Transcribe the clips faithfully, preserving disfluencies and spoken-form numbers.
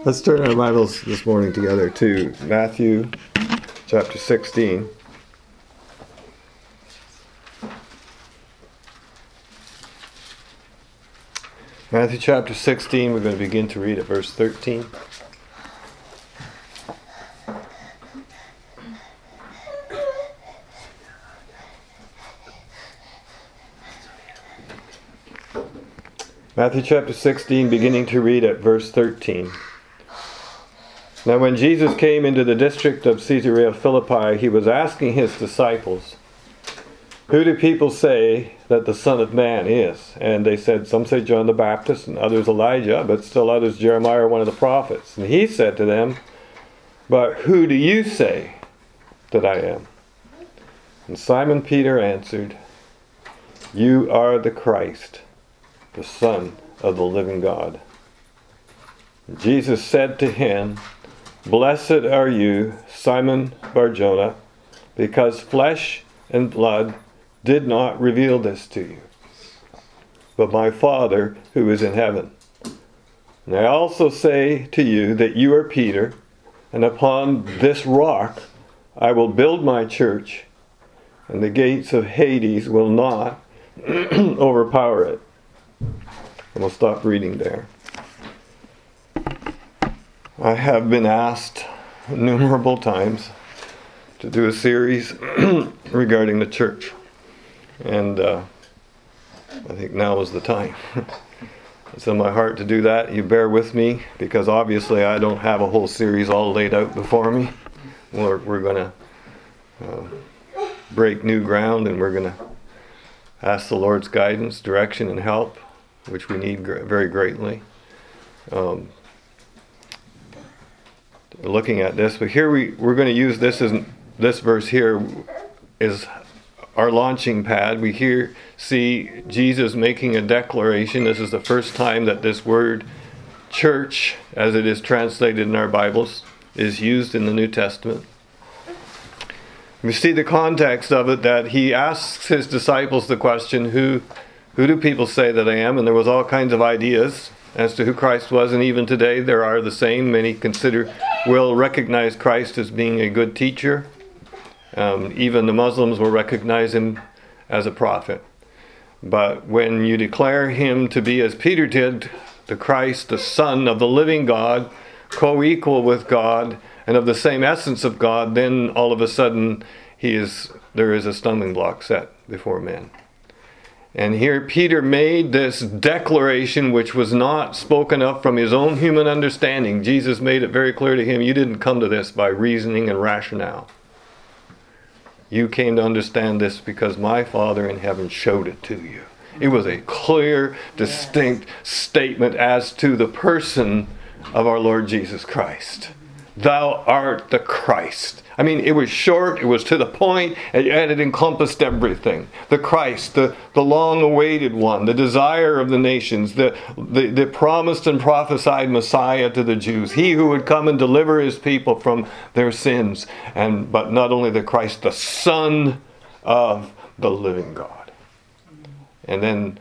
Let's turn our Bibles this morning together to Matthew chapter sixteen. Matthew chapter sixteen, we're going to begin to read at verse thirteen. Matthew chapter sixteen, beginning to read at verse thirteen. Now when Jesus came into the district of Caesarea Philippi, he was asking his disciples, "Who do people say that the Son of Man is?" And they said, some say John the Baptist, and others Elijah, but still others Jeremiah or one of the prophets. And he said to them, "But who do you say that I am?" And Simon Peter answered, "You are the Christ, the Son of the living God." And Jesus said to him, "Blessed are you, Simon Bar-Jonah, because flesh and blood did not reveal this to you, but my Father who is in heaven. And I also say to you that you are Peter, and upon this rock I will build my church, and the gates of Hades will not overpower it." And we'll stop reading there. I have been asked innumerable times to do a series regarding the church. And uh, I think now is the time. It's in my heart to do that. You bear with me, because obviously I don't have a whole series all laid out before me. We're, we're going to uh, break new ground, and we're going to ask the Lord's guidance, direction, and help, which we need gr- very greatly. Um, looking at this, but here we, we're going to use this as this verse here is our launching pad. We here see Jesus making a declaration. This is the first time that this word church, as it is translated in our Bibles, is used in the New Testament. We see the context of it, that he asks his disciples the question, who who do people say that I am? And there was all kinds of ideas as to who Christ was, and even today there are the same. Many consider, will recognize Christ as being a good teacher. Um, even the Muslims will recognize him as a prophet. But when you declare him to be, as Peter did, the Christ, the Son of the living God, co-equal with God, and of the same essence of God, then all of a sudden he is there is a stumbling block set before men. And here Peter made this declaration which was not spoken of from his own human understanding. Jesus made it very clear to him, you didn't come to this by reasoning and rationale. You came to understand this because my Father in heaven showed it to you. It was a clear, distinct statement as to the person of our Lord Jesus Christ. Thou art the Christ. I mean, it was short, it was to the point, and it encompassed everything. The Christ, the, the long-awaited one, the desire of the nations, the, the, the promised and prophesied Messiah to the Jews. He who would come and deliver his people from their sins. And but not only the Christ, the Son of the living God. And then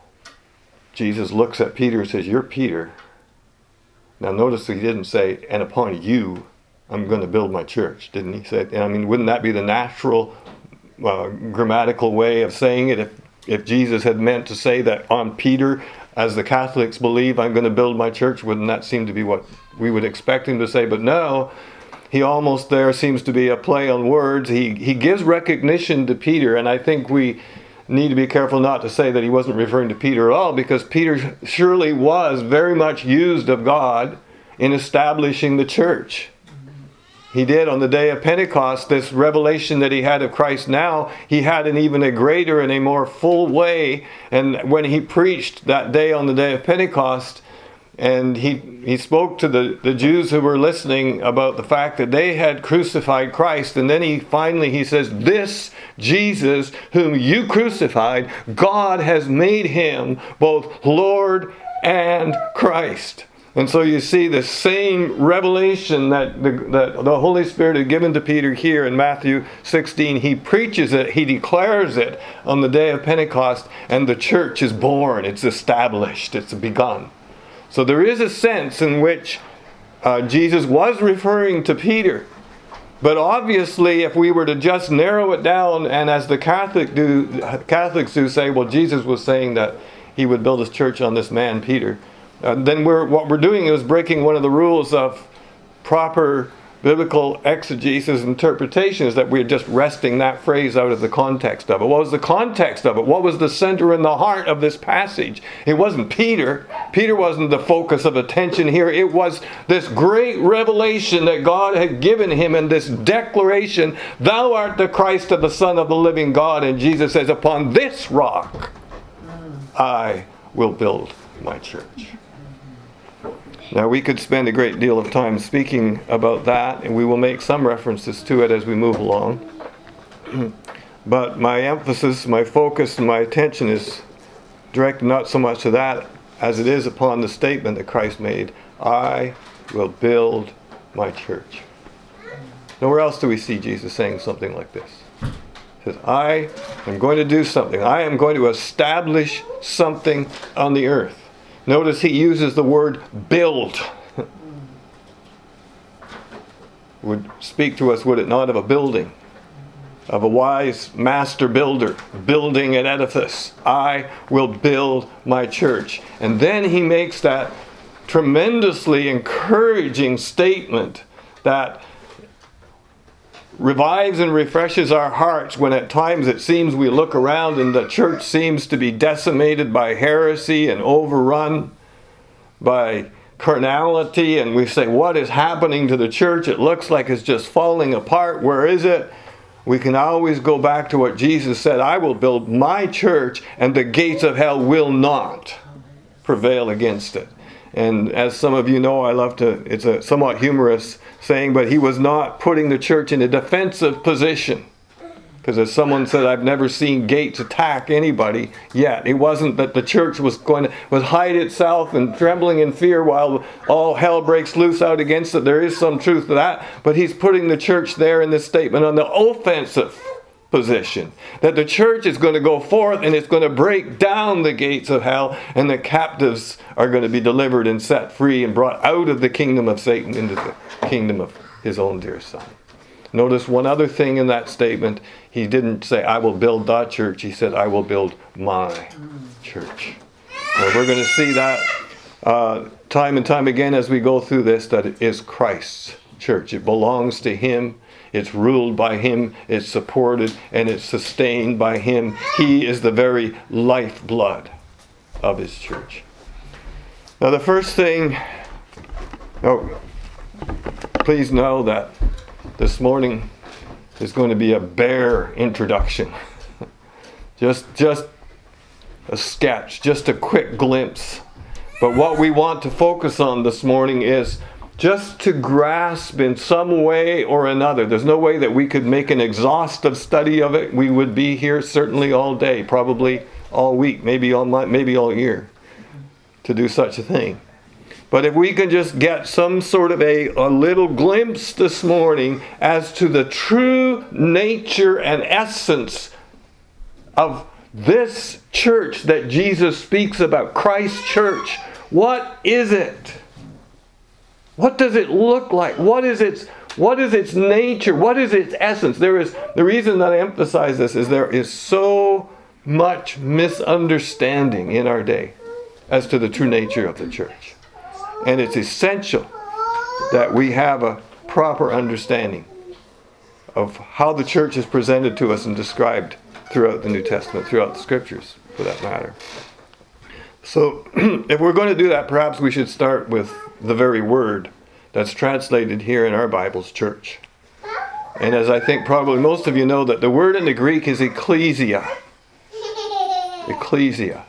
Jesus looks at Peter and says, "You're Peter." Now notice he didn't say, "And upon you I'm going to build my church," didn't he say? I mean, wouldn't that be the natural uh, grammatical way of saying it? If, if Jesus had meant to say that on Peter, as the Catholics believe, I'm going to build my church, wouldn't that seem to be what we would expect him to say? But no, he almost there seems to be a play on words. He, he gives recognition to Peter, and I think we need to be careful not to say that he wasn't referring to Peter at all, because Peter surely was very much used of God in establishing the church. He did on the day of Pentecost, this revelation that he had of Christ now, he had in even a greater and a more full way. And when he preached that day on the day of Pentecost, and he, he spoke to the, the Jews who were listening about the fact that they had crucified Christ. And then he finally, he says, "This Jesus whom you crucified, God has made him both Lord and Christ." And so you see the same revelation that the, that the Holy Spirit had given to Peter here in Matthew sixteen. He preaches it, he declares it on the day of Pentecost, and the church is born, it's established, it's begun. So there is a sense in which uh, Jesus was referring to Peter. But obviously, if we were to just narrow it down, and as the Catholic do, Catholics do say, well, Jesus was saying that he would build his church on this man, Peter, uh, then we're, what we're doing is breaking one of the rules of proper biblical exegesis interpretation, is that we're just wresting that phrase out of the context of it. What was the context of it? What was the center and the heart of this passage? It wasn't Peter. Peter wasn't the focus of attention here. It was this great revelation that God had given him, and this declaration, thou art the Christ of the Son of the living God. And Jesus says, upon this rock I will build my church. Now, we could spend a great deal of time speaking about that, and we will make some references to it as we move along. But my emphasis, my focus, and my attention is directed not so much to that as it is upon the statement that Christ made, I will build my church. Nowhere else do we see Jesus saying something like this. He says, I am going to do something. I am going to establish something on the earth. Notice he uses the word build. Would speak to us, would it not, of a building, of a wise master builder building an edifice. I will build my church. And then he makes that tremendously encouraging statement that revives and refreshes our hearts when at times it seems we look around and the church seems to be decimated by heresy and overrun by carnality, and we say, what is happening to the church? It looks like it's just falling apart. Where is it? We can always go back to what Jesus said, I will build my church and the gates of hell will not prevail against it. And as some of you know, I love to, it's a somewhat humorous saying, but he was not putting the church in a defensive position. Because as someone said, I've never seen Gates attack anybody yet. It wasn't that the church was going to was hide itself and trembling in fear while all hell breaks loose out against it. There is some truth to that. But he's putting the church there in this statement on the offensive position. That the church is going to go forth and it's going to break down the gates of hell, and the captives are going to be delivered and set free and brought out of the kingdom of Satan into the kingdom of his own dear Son. Notice one other thing in that statement. He didn't say, I will build the church. He said, I will build my church. Now, we're going to see that uh, time and time again as we go through this, that it is Christ's church. It belongs to him. It's ruled by him, it's supported, and it's sustained by him. He is the very lifeblood of his church. Now the first thing, oh, please know that this morning is going to be a bare introduction. just, just a sketch, just a quick glimpse. But what we want to focus on this morning is just to grasp in some way or another. There's no way that we could make an exhaustive study of it. We would be here certainly all day, probably all week, maybe all month, maybe all year to do such a thing. But if we can just get some sort of a, a little glimpse this morning as to the true nature and essence of this church that Jesus speaks about, Christ's church. What is it? What does it look like? What is its what is its nature? What is its essence? There is the reason that I emphasize this is there is so much misunderstanding in our day as to the true nature of the church. And it's essential that we have a proper understanding of how the church is presented to us and described throughout the New Testament, throughout the Scriptures, for that matter. So, if we're going to do that, perhaps we should start with the very word that's translated here in our Bibles, church. And as I think probably most of you know, that the word in the Greek is ecclesia. Ecclesia.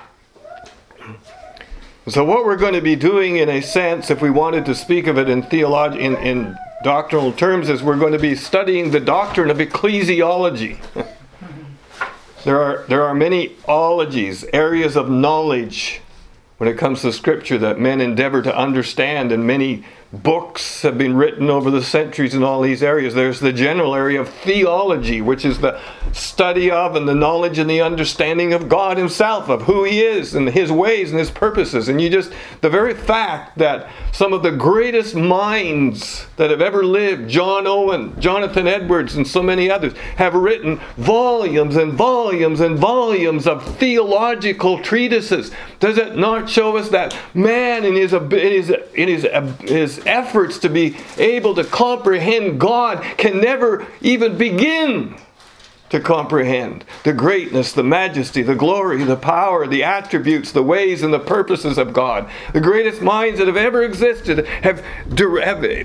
So what we're going to be doing, in a sense, if we wanted to speak of it in theology, in, in doctrinal terms, is we're going to be studying the doctrine of ecclesiology. There are there are many ologies, areas of knowledge when it comes to Scripture that men endeavor to understand, and many books have been written over the centuries in all these areas. There's the general area of theology, which is the study of and the knowledge and the understanding of God himself, of who he is and his ways and his purposes. And you just, the very fact that some of the greatest minds that have ever lived, John Owen, Jonathan Edwards, and so many others, have written volumes and volumes and volumes of theological treatises. Does it not show us that man in his, in his, in his, his efforts to be able to comprehend God can never even begin to comprehend the greatness, the majesty, the glory, the power, the attributes, the ways and the purposes of God. The greatest minds that have ever existed have, have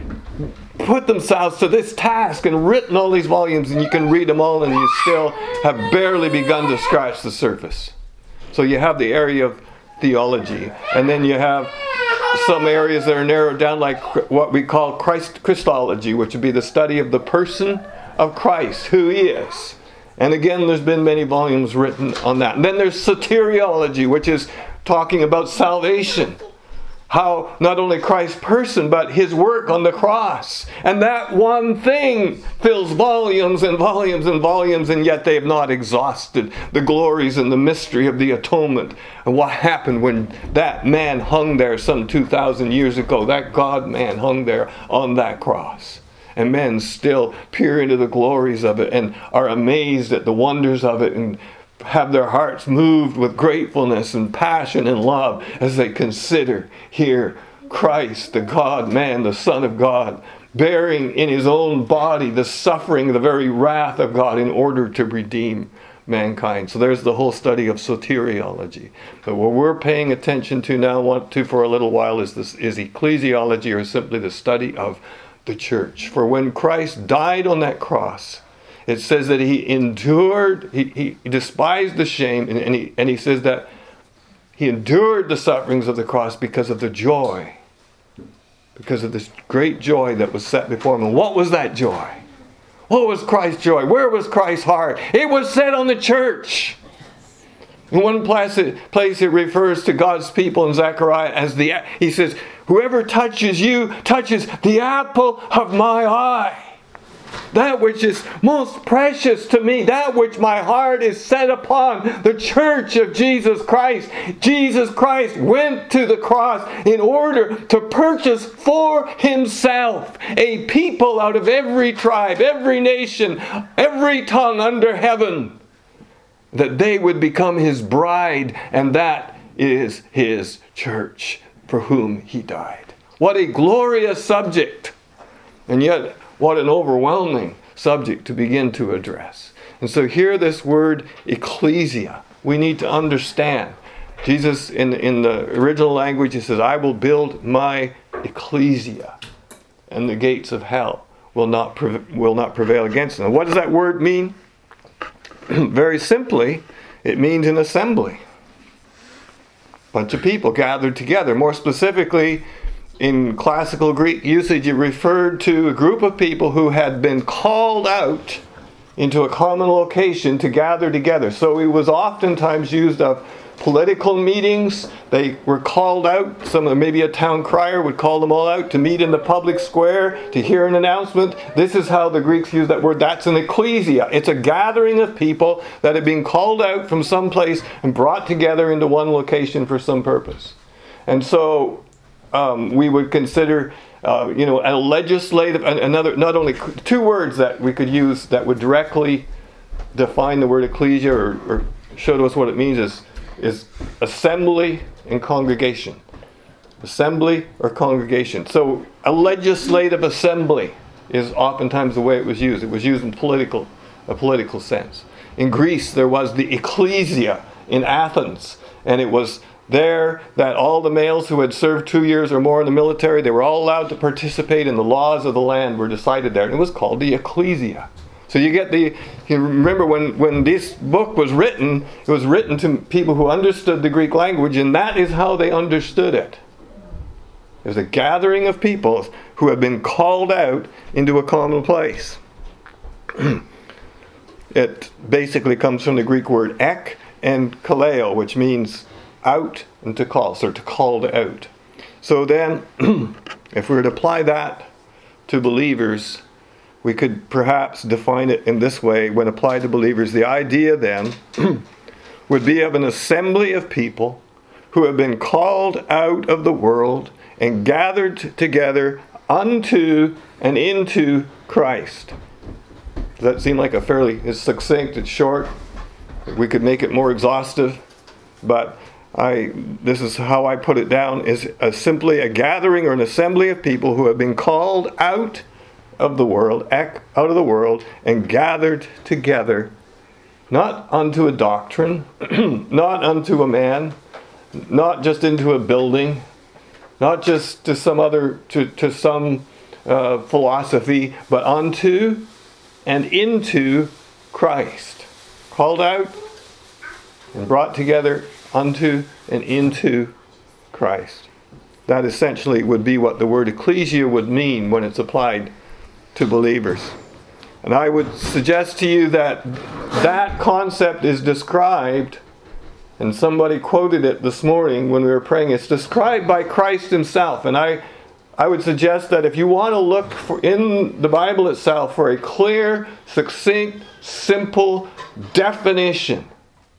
put themselves to this task and written all these volumes, and you can read them all and you still have barely begun to scratch the surface. So you have the area of theology, and then you have some areas that are narrowed down, like what we call Christ, Christology, which would be the study of the person of Christ, who he is. And again, there's been many volumes written on that. And then there's soteriology, which is talking about salvation. How not only Christ's person, but his work on the cross. And that one thing fills volumes and volumes and volumes, and yet they have not exhausted the glories and the mystery of the atonement. And what happened when that man hung there some two thousand years ago, that God-man hung there on that cross. And men still peer into the glories of it and are amazed at the wonders of it and have their hearts moved with gratefulness and passion and love as they consider here Christ, the God-man, the Son of God, bearing in his own body the suffering, the very wrath of God in order to redeem mankind. So there's the whole study of soteriology. But what we're paying attention to now, want to for a little while, is this is ecclesiology, or simply the study of the church. For when Christ died on that cross, it says that he endured, he, he despised the shame, and, and, he, and he says that he endured the sufferings of the cross because of the joy, because of this great joy that was set before him. And what was that joy? What was Christ's joy? Where was Christ's heart? It was set on the church. In one place it, place it refers to God's people in Zechariah as the, he says, whoever touches you touches the apple of my eye. That which is most precious to me, that which my heart is set upon, the church of Jesus Christ. Jesus Christ went to the cross in order to purchase for himself a people out of every tribe, every nation, every tongue under heaven, that they would become his bride, and that is his church for whom he died. What a glorious subject, and yet what an overwhelming subject to begin to address. And so here this word ecclesia, we need to understand. Jesus, in, in the original language, he says, I will build my ecclesia, and the gates of hell will not, pre- will not prevail against them. What does that word mean? Very simply, it means an assembly. A bunch of people gathered together. More specifically, in classical Greek usage, it referred to a group of people who had been called out into a common location to gather together. So it was oftentimes used of political meetings. They were called out. Some, maybe a town crier would call them all out to meet in the public square to hear an announcement. This is how the Greeks use that word. That's an ecclesia. It's a gathering of people that have been called out from some place and brought together into one location for some purpose. And so um, we would consider uh, you know, a legislative, another, not only two words that we could use that would directly define the word ecclesia, or, or show to us what it means, is is assembly and congregation. Assembly or congregation. So a legislative assembly is oftentimes the way it was used. It was used in political, a political sense. In Greece, there was the ecclesia in Athens, and it was there that all the males who had served two years or more in the military, they were all allowed to participate in the laws of the land were decided there. And it was called the ecclesia. So you get the, you remember when, when this book was written, it was written to people who understood the Greek language, and that is how they understood it. It was a gathering of people who have been called out into a common place. It basically comes from the Greek word ek and kaleo, which means out and to call, so to called out. So then If we were to apply that to believers, we could perhaps define it in this way. When applied to believers, the idea then would be of an assembly of people who have been called out of the world and gathered together unto and into Christ. Does that seem like a fairly, it's succinct, it's short. We could make it more exhaustive, but I, this is how I put it down, is a, simply a gathering or an assembly of people who have been called out of the world, out of the world, and gathered together, not unto a doctrine, not unto a man, not just into a building, not just to some other, to, to some uh, philosophy, but unto and into Christ. Called out and brought together unto and into Christ. That essentially would be what the word ecclesia would mean when it's applied to believers. And I would suggest to you that that concept is described, and somebody quoted it this morning when we were praying, it's described by Christ himself. And I, I would suggest that if you want to look for, in the Bible itself for a clear, succinct, simple definition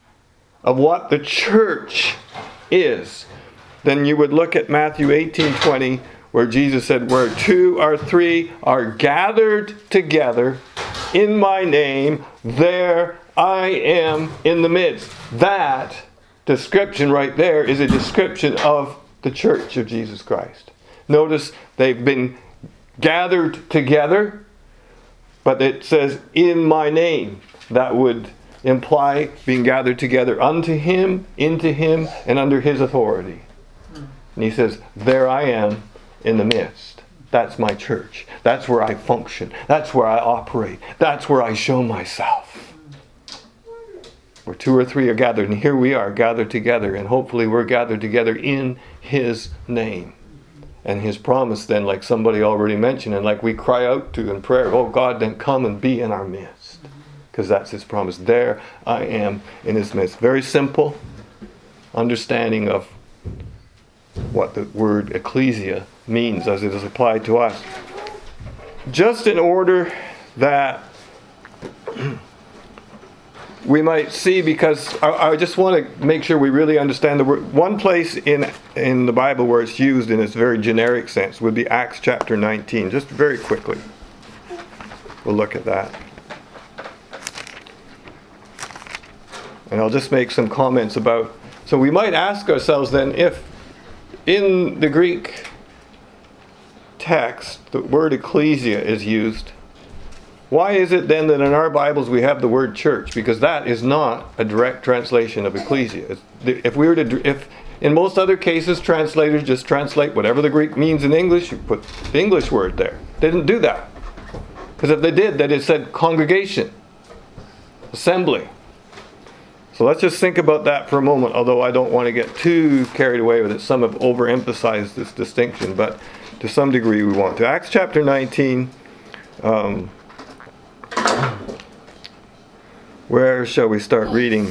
of what the church is, then you would look at Matthew eighteen twenty, where Jesus said, where two or three are gathered together in my name, there I am in the midst. That description right there is a description of the church of Jesus Christ. Notice they've been gathered together, but it says in my name. That would imply being gathered together unto him, into him, and under his authority. And he says, there I am in the midst. That's my church. That's where I function. That's where I operate. That's where I show myself. Where two or three are gathered, and here we are gathered together, and hopefully we're gathered together in his name. And his promise then, like somebody already mentioned, and like we cry out to in prayer, oh God, then come and be in our midst. Because that's his promise. There I am in his midst. Very simple understanding of what the word ecclesia means as it is applied to us. Just in order that we might see, because I, I just want to make sure we really understand the word. One place in, in the Bible where it's used in its very generic sense would be Acts chapter nineteen. Just very quickly. We'll look at that. And I'll just make some comments about, so we might ask ourselves then, if in the Greek text the word ecclesia is used, why is it then that in our Bibles we have the word church? Because that is not a direct translation of ecclesia. If we were to, if in most other cases translators just translate whatever the Greek means in English, you put the English word there. They didn't do that. Because if they did, then it said congregation, assembly. So let's just think about that for a moment, although I don't want to get too carried away with it. Some have overemphasized this distinction, but to some degree we want to. Acts chapter nineteen, um, where shall we start reading?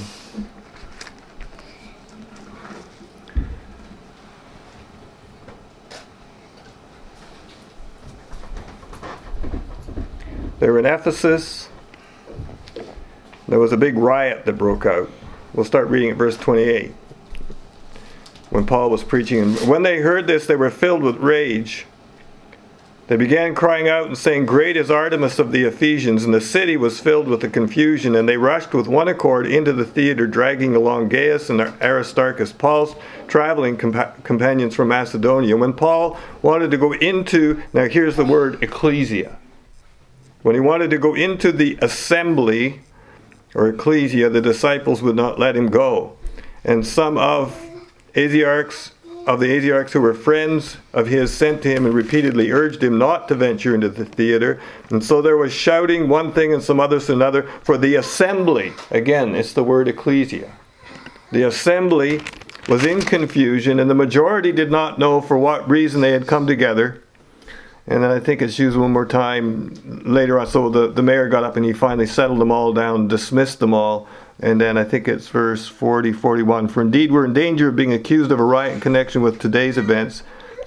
They were in Ephesus. There was a big riot that broke out. We'll start reading at verse twenty-eight. When Paul was preaching, and when they heard this, they were filled with rage. They began crying out and saying, "Great is Artemis of the Ephesians." And the city was filled with the confusion, and they rushed with one accord into the theater, dragging along Gaius and Aristarchus, Paul's traveling compa- companions from Macedonia. When Paul wanted to go into, now here's the word ecclesia. When he wanted to go into the assembly, or ecclesia, the disciples would not let him go. And some of Asiarchs, of the Asiarchs who were friends of his sent to him and repeatedly urged him not to venture into the theater. And so there was shouting one thing and some others another for the assembly. Again, it's the word ecclesia. The assembly was in confusion, and the majority did not know for what reason they had come together. And then I think it's used one more time later on. So the, the mayor got up and he finally settled them all down, dismissed them all. And then I think it's verse forty, forty-one. For indeed we're in danger of being accused of a riot in connection with today's events.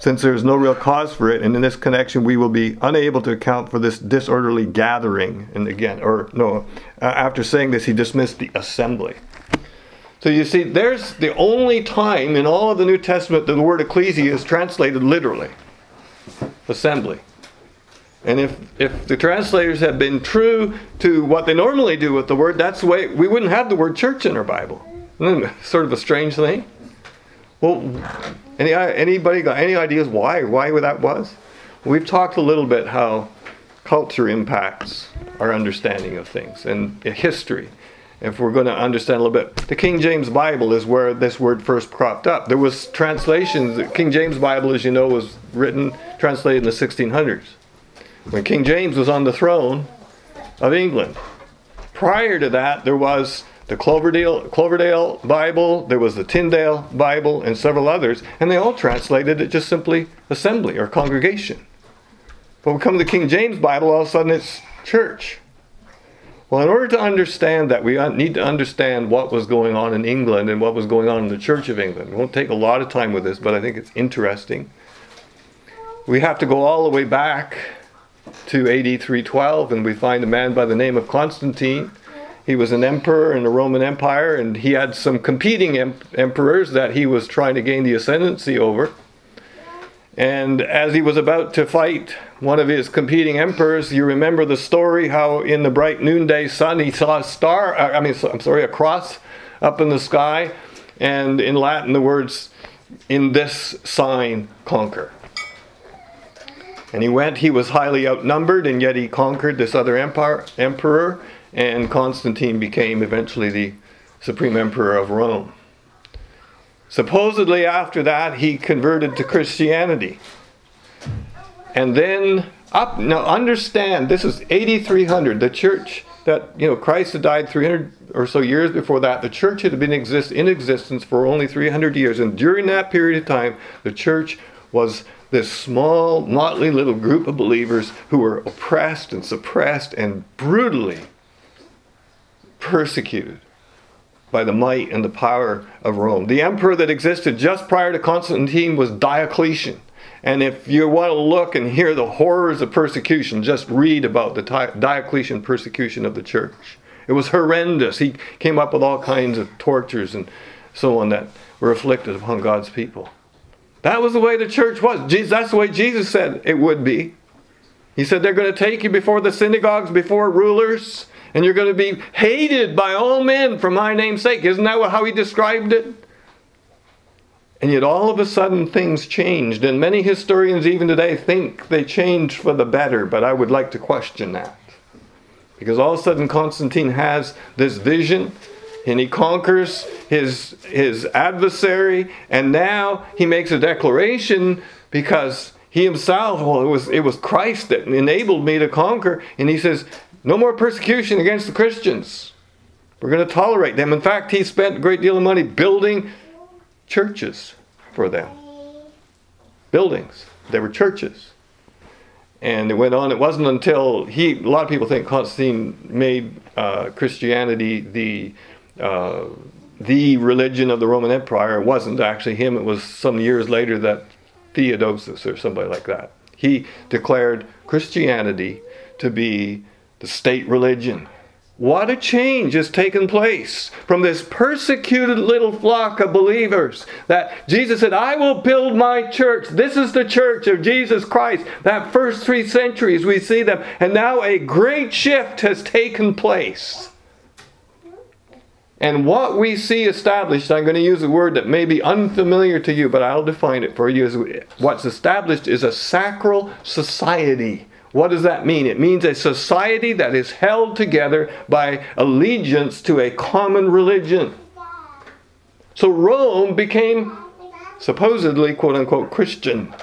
since there is no real cause for it, and in this connection we will be unable to account for this disorderly gathering. And again, or no, uh, after saying this, he dismissed the assembly. So you see, there's the only time in all of the New Testament that the word ecclesia is translated literally. Assembly. And if, if the translators had been true to what they normally do with the word, that's the way, we wouldn't have the word church in our Bible. Isn't that sort of a strange thing? Well, any, anybody got any ideas why? Why that was? We've talked a little bit how culture impacts our understanding of things and history. If we're going to understand a little bit, the King James Bible is where this word first cropped up. There was translations. The King James Bible, as you know, was written, translated in the sixteen hundreds. When King James was on the throne of England. Prior to that, there was the Cloverdale, Cloverdale Bible, there was the Tyndale Bible, and several others, and they all translated it just simply assembly or congregation. But when we come to the King James Bible, all of a sudden it's church. Well, in order to understand that, we need to understand what was going on in England and what was going on in the Church of England. We won't take a lot of time with this, but I think it's interesting. We have to go all the way back to A D three twelve, and we find a man by the name of Constantine. He was an emperor in the Roman Empire, and he had some competing em- emperors that he was trying to gain the ascendancy over. And as he was about to fight one of his competing emperors, you remember the story how in the bright noonday sun he saw a star, I mean, I'm sorry, a cross up in the sky, and in Latin the words, "In this sign conquer." And he went, he was highly outnumbered, and yet he conquered this other empire, emperor, and Constantine became eventually the supreme emperor of Rome. Supposedly after that, he converted to Christianity. And then up, now understand, this is A D three hundred, the church that, you know, Christ had died three hundred or so years before that. The church had been exist, in existence for only three hundred years. And during that period of time, the church was this small, motley little group of believers who were oppressed and suppressed and brutally persecuted by the might and the power of Rome. The emperor that existed just prior to Constantine was Diocletian. And if you want to look and hear the horrors of persecution, just read about the Diocletian persecution of the church. It was horrendous. He came up with all kinds of tortures and so on that were afflicted upon God's people. That was the way the church was. Jesus, that's the way Jesus said it would be. He said they're going to take you before the synagogues, before rulers, and you're going to be hated by all men for my name's sake. Isn't that how he described it? And yet all of a sudden things changed. And many historians even today think they changed for the better. But I would like to question that. Because all of a sudden Constantine has this vision. And he conquers his, his adversary. And now he makes a declaration because he himself, well, it was, it was Christ that enabled me to conquer. And he says, no more persecution against the Christians. We're going to tolerate them. In fact, he spent a great deal of money building churches for them. Buildings. They were churches. And it went on. It wasn't until he, a lot of people think Constantine made uh, Christianity the uh, the religion of the Roman Empire. It wasn't actually him. It was some years later that Theodosius or somebody like that. He declared Christianity to be the state religion. What a change has taken place from this persecuted little flock of believers that Jesus said, I will build my church. This is the church of Jesus Christ. That first three centuries we see them. And now a great shift has taken place. And what we see established, I'm going to use a word that may be unfamiliar to you, but I'll define it for you. Is what's established is a sacral society. What does that mean? It means a society that is held together by allegiance to a common religion. So Rome became supposedly, quote unquote, Christian,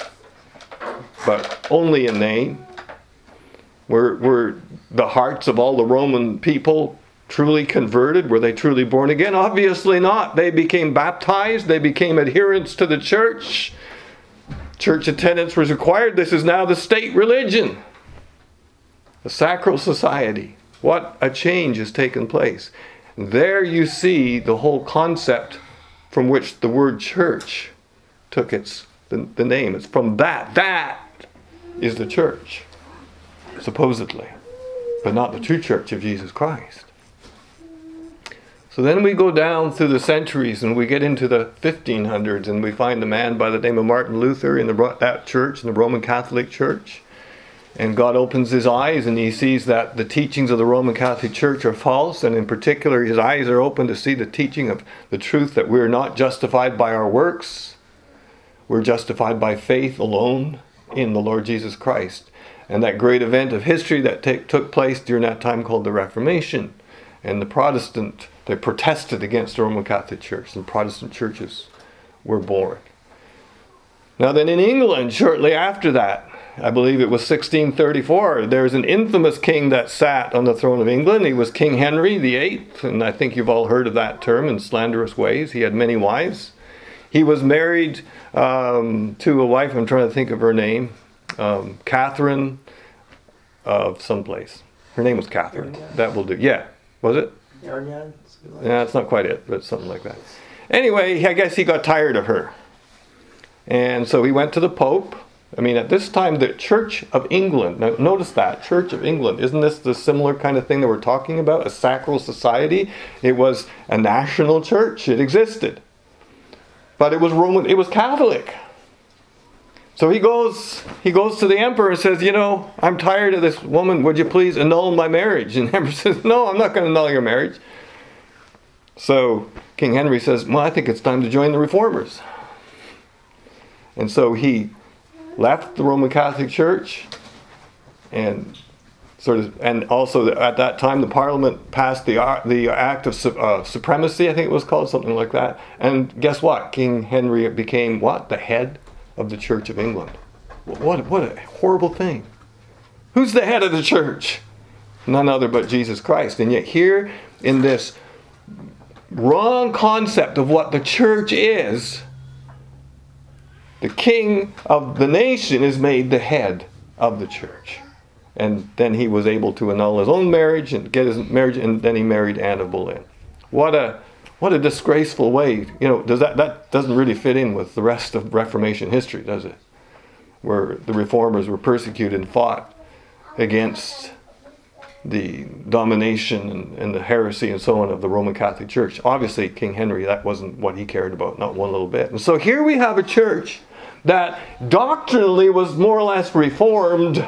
but only in name. Were, were the hearts of all the Roman people truly converted? Were they truly born again? Obviously not. They became baptized. They became adherents to the church. Church attendance was required. This is now the state religion. The sacral society. What a change has taken place. There you see the whole concept from which the word church took its the, the name. It's from that. That is the church, supposedly, but not the true church of Jesus Christ. So then we go down through the centuries and we get into the fifteen hundreds and we find a man by the name of Martin Luther in the, that church, in the Roman Catholic Church. And God opens his eyes and he sees that the teachings of the Roman Catholic Church are false. And in particular, his eyes are open to see the teaching of the truth that we're not justified by our works. We're justified by faith alone in the Lord Jesus Christ. And that great event of history that take, took place during that time called the Reformation. And the Protestant, they protested against the Roman Catholic Church. And Protestant churches were born. Now then in England, shortly after that, I believe it was sixteen thirty-four, there's an infamous king that sat on the throne of England. He was King Henry the eighth, and I think you've all heard of that term in slanderous ways. He had many wives. He was married um, to a wife, I'm trying to think of her name, um, Catherine of someplace. Her name was Catherine. That will do. Yeah. Was it? Yeah, yeah, it's not quite it, but something like that. Anyway, I guess he got tired of her. And so he went to the Pope. I mean, at this time, the Church of England, now notice that, Church of England, isn't this the similar kind of thing that we're talking about? A sacral society? It was a national church. It existed. But it was Roman, it was Catholic. So he goes, he goes to the emperor and says, you know, I'm tired of this woman. Would you please annul my marriage? And the emperor says, no, I'm not going to annul your marriage. So King Henry says, well, I think it's time to join the reformers. And so he left the Roman Catholic Church, and sort of, and also at that time the Parliament passed the the Act of uh, Supremacy, I think it was called, something like that. And guess what? King Henry became what? The head of the Church of England. What what a horrible thing! Who's the head of the church? None other but Jesus Christ. And yet here in this wrong concept of what the church is, the king of the nation is made the head of the church. And then he was able to annul his own marriage and get his marriage, and then he married Anne of Boleyn. What a what a disgraceful way. You know, does that that doesn't really fit in with the rest of Reformation history, does it? Where the reformers were persecuted and fought against the domination and, and the heresy and so on of the Roman Catholic Church. Obviously, King Henry, that wasn't what he cared about, not one little bit. And so here we have a church that doctrinally was more or less reformed,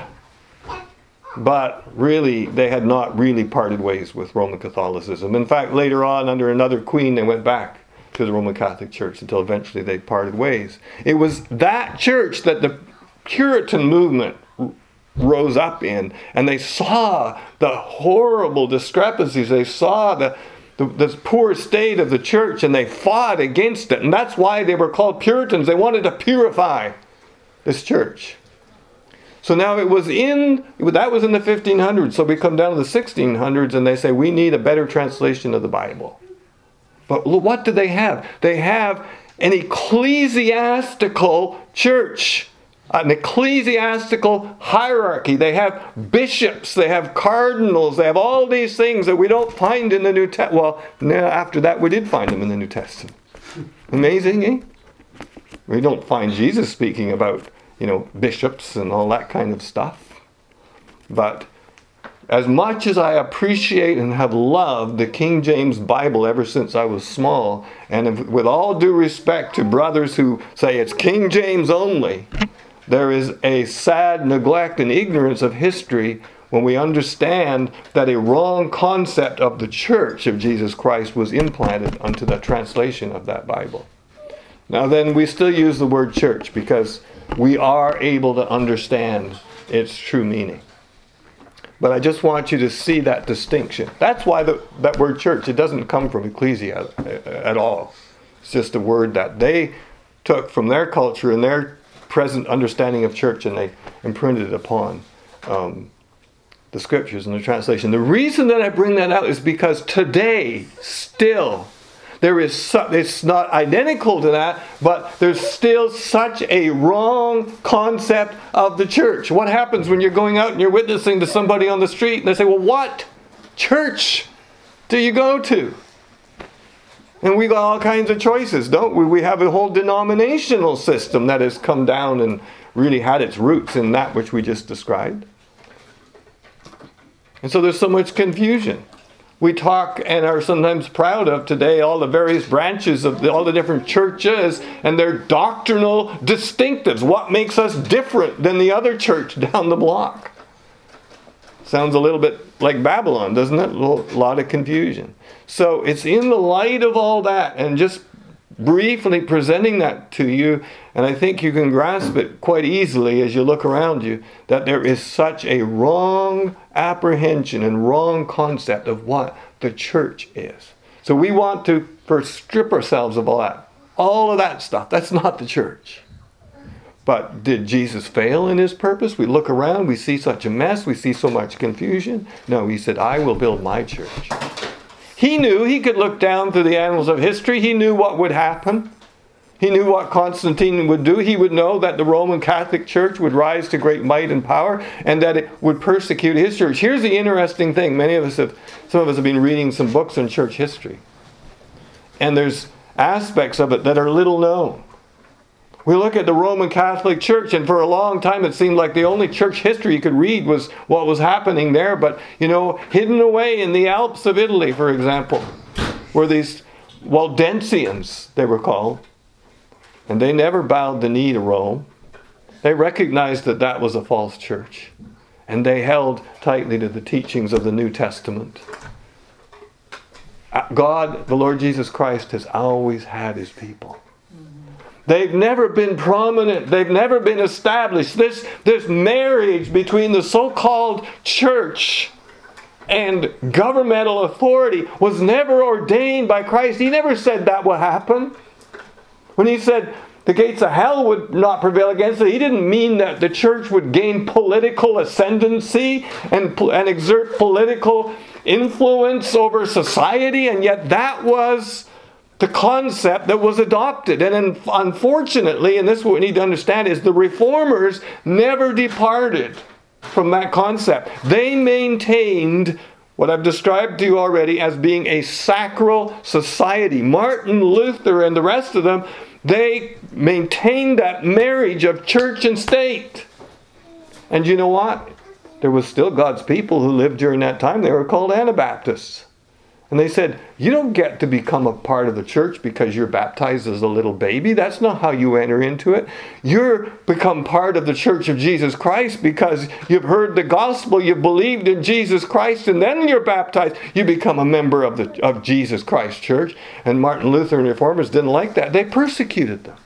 but really they had not really parted ways with Roman Catholicism. In fact, later on, under another queen, they went back to the Roman Catholic Church until eventually they parted ways. It was that church that the Puritan movement rose up in, and they saw the horrible discrepancies. They saw the The, the poor state of the church, and they fought against it. And that's why they were called Puritans. They wanted to purify this church. So now it was in, that was in the fifteen hundreds. So we come down to the sixteen hundreds and they say we need a better translation of the Bible. But what do they have? They have an ecclesiastical church. An ecclesiastical hierarchy. They have bishops, they have cardinals, they have all these things that we don't find in the New Testament. Well, now after that we did find them in the New Testament. Amazing, eh? We don't find Jesus speaking about, you know, bishops and all that kind of stuff. But as much as I appreciate and have loved the King James Bible ever since I was small, and with all due respect to brothers who say it's King James only, there is a sad neglect and ignorance of history when we understand that a wrong concept of the church of Jesus Christ was implanted onto the translation of that Bible. Now then, we still use the word church because we are able to understand its true meaning. But I just want you to see that distinction. That's why the, that word church, it doesn't come from ecclesia at all. It's just a word that they took from their culture and their present understanding of church, and they imprinted it upon um, the scriptures and the translation. The reason that I bring that out is because today, still, there is su- it's not identical to that, but there's still such a wrong concept of the church. What happens when you're going out and you're witnessing to somebody on the street and they say, well, what church do you go to? And we got all kinds of choices, don't we? We have a whole denominational system that has come down and really had its roots in that which we just described. And so there's so much confusion. We talk and are sometimes proud of today all the various branches of the, all the different churches and their doctrinal distinctives. What makes us different than the other church down the block? Sounds a little bit like Babylon, doesn't it? A lot of confusion. So it's in the light of all that and just briefly presenting that to you, and I think you can grasp it quite easily as you look around you, that there is such a wrong apprehension and wrong concept of what the church is. So we want to first strip ourselves of all that. All of that stuff. That's not the church. But did Jesus fail in his purpose? We look around, we see such a mess, we see so much confusion. No, he said, I will build my church. He knew he could look down through the annals of history. He knew what would happen. He knew what Constantine would do. He would know that the Roman Catholic Church would rise to great might and power and that it would persecute his church. Here's the interesting thing. Many of us have, some of us have been reading some books on church history. And there's aspects of it that are little known. We look at the Roman Catholic Church, and for a long time it seemed like the only church history you could read was what was happening there. But, you know, hidden away in the Alps of Italy, for example, were these Waldensians, they were called. And they never bowed the knee to Rome. They recognized that that was a false church. And they held tightly to the teachings of the New Testament. God, the Lord Jesus Christ, has always had his people. They've never been prominent. They've never been established. This, this marriage between the so-called church and governmental authority was never ordained by Christ. He never said that would happen. When he said the gates of hell would not prevail against it, he didn't mean that the church would gain political ascendancy and, and exert political influence over society. And yet that was the concept that was adopted. And unfortunately, and this is what we need to understand, is the reformers never departed from that concept. They maintained what I've described to you already as being a sacral society. Martin Luther and the rest of them, they maintained that marriage of church and state. And you know what? There was still God's people who lived during that time. They were called Anabaptists. And they said, you don't get to become a part of the church because you're baptized as a little baby. That's not how you enter into it. You're become part of the Church of Jesus Christ because you've heard the gospel, you've believed in Jesus Christ, and then you're baptized. You become a member of the of Jesus Christ Church. And Martin Luther and reformers didn't like that. They persecuted them.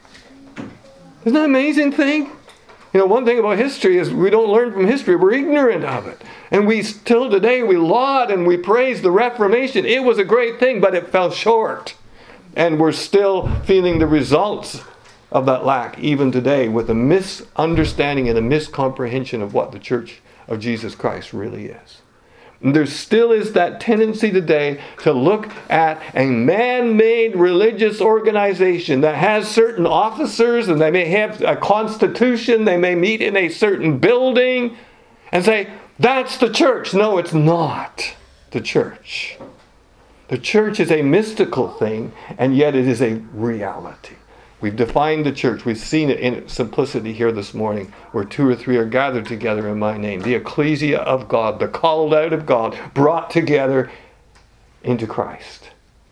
Isn't that an amazing thing? You know, one thing about history is we don't learn from history. We're ignorant of it. And we still today, we laud and we praise the Reformation. It was a great thing, but it fell short. And we're still feeling the results of that lack even today with a misunderstanding and a miscomprehension of what the Church of Jesus Christ really is. And there still is that tendency today to look at a man-made religious organization that has certain officers and they may have a constitution, they may meet in a certain building and say, that's the church. No, it's not the church. The church is a mystical thing, and yet it is a reality. We've defined the church. We've seen it in its simplicity here this morning, where two or three are gathered together in my name. The ecclesia of God, the called out of God, brought together into Christ.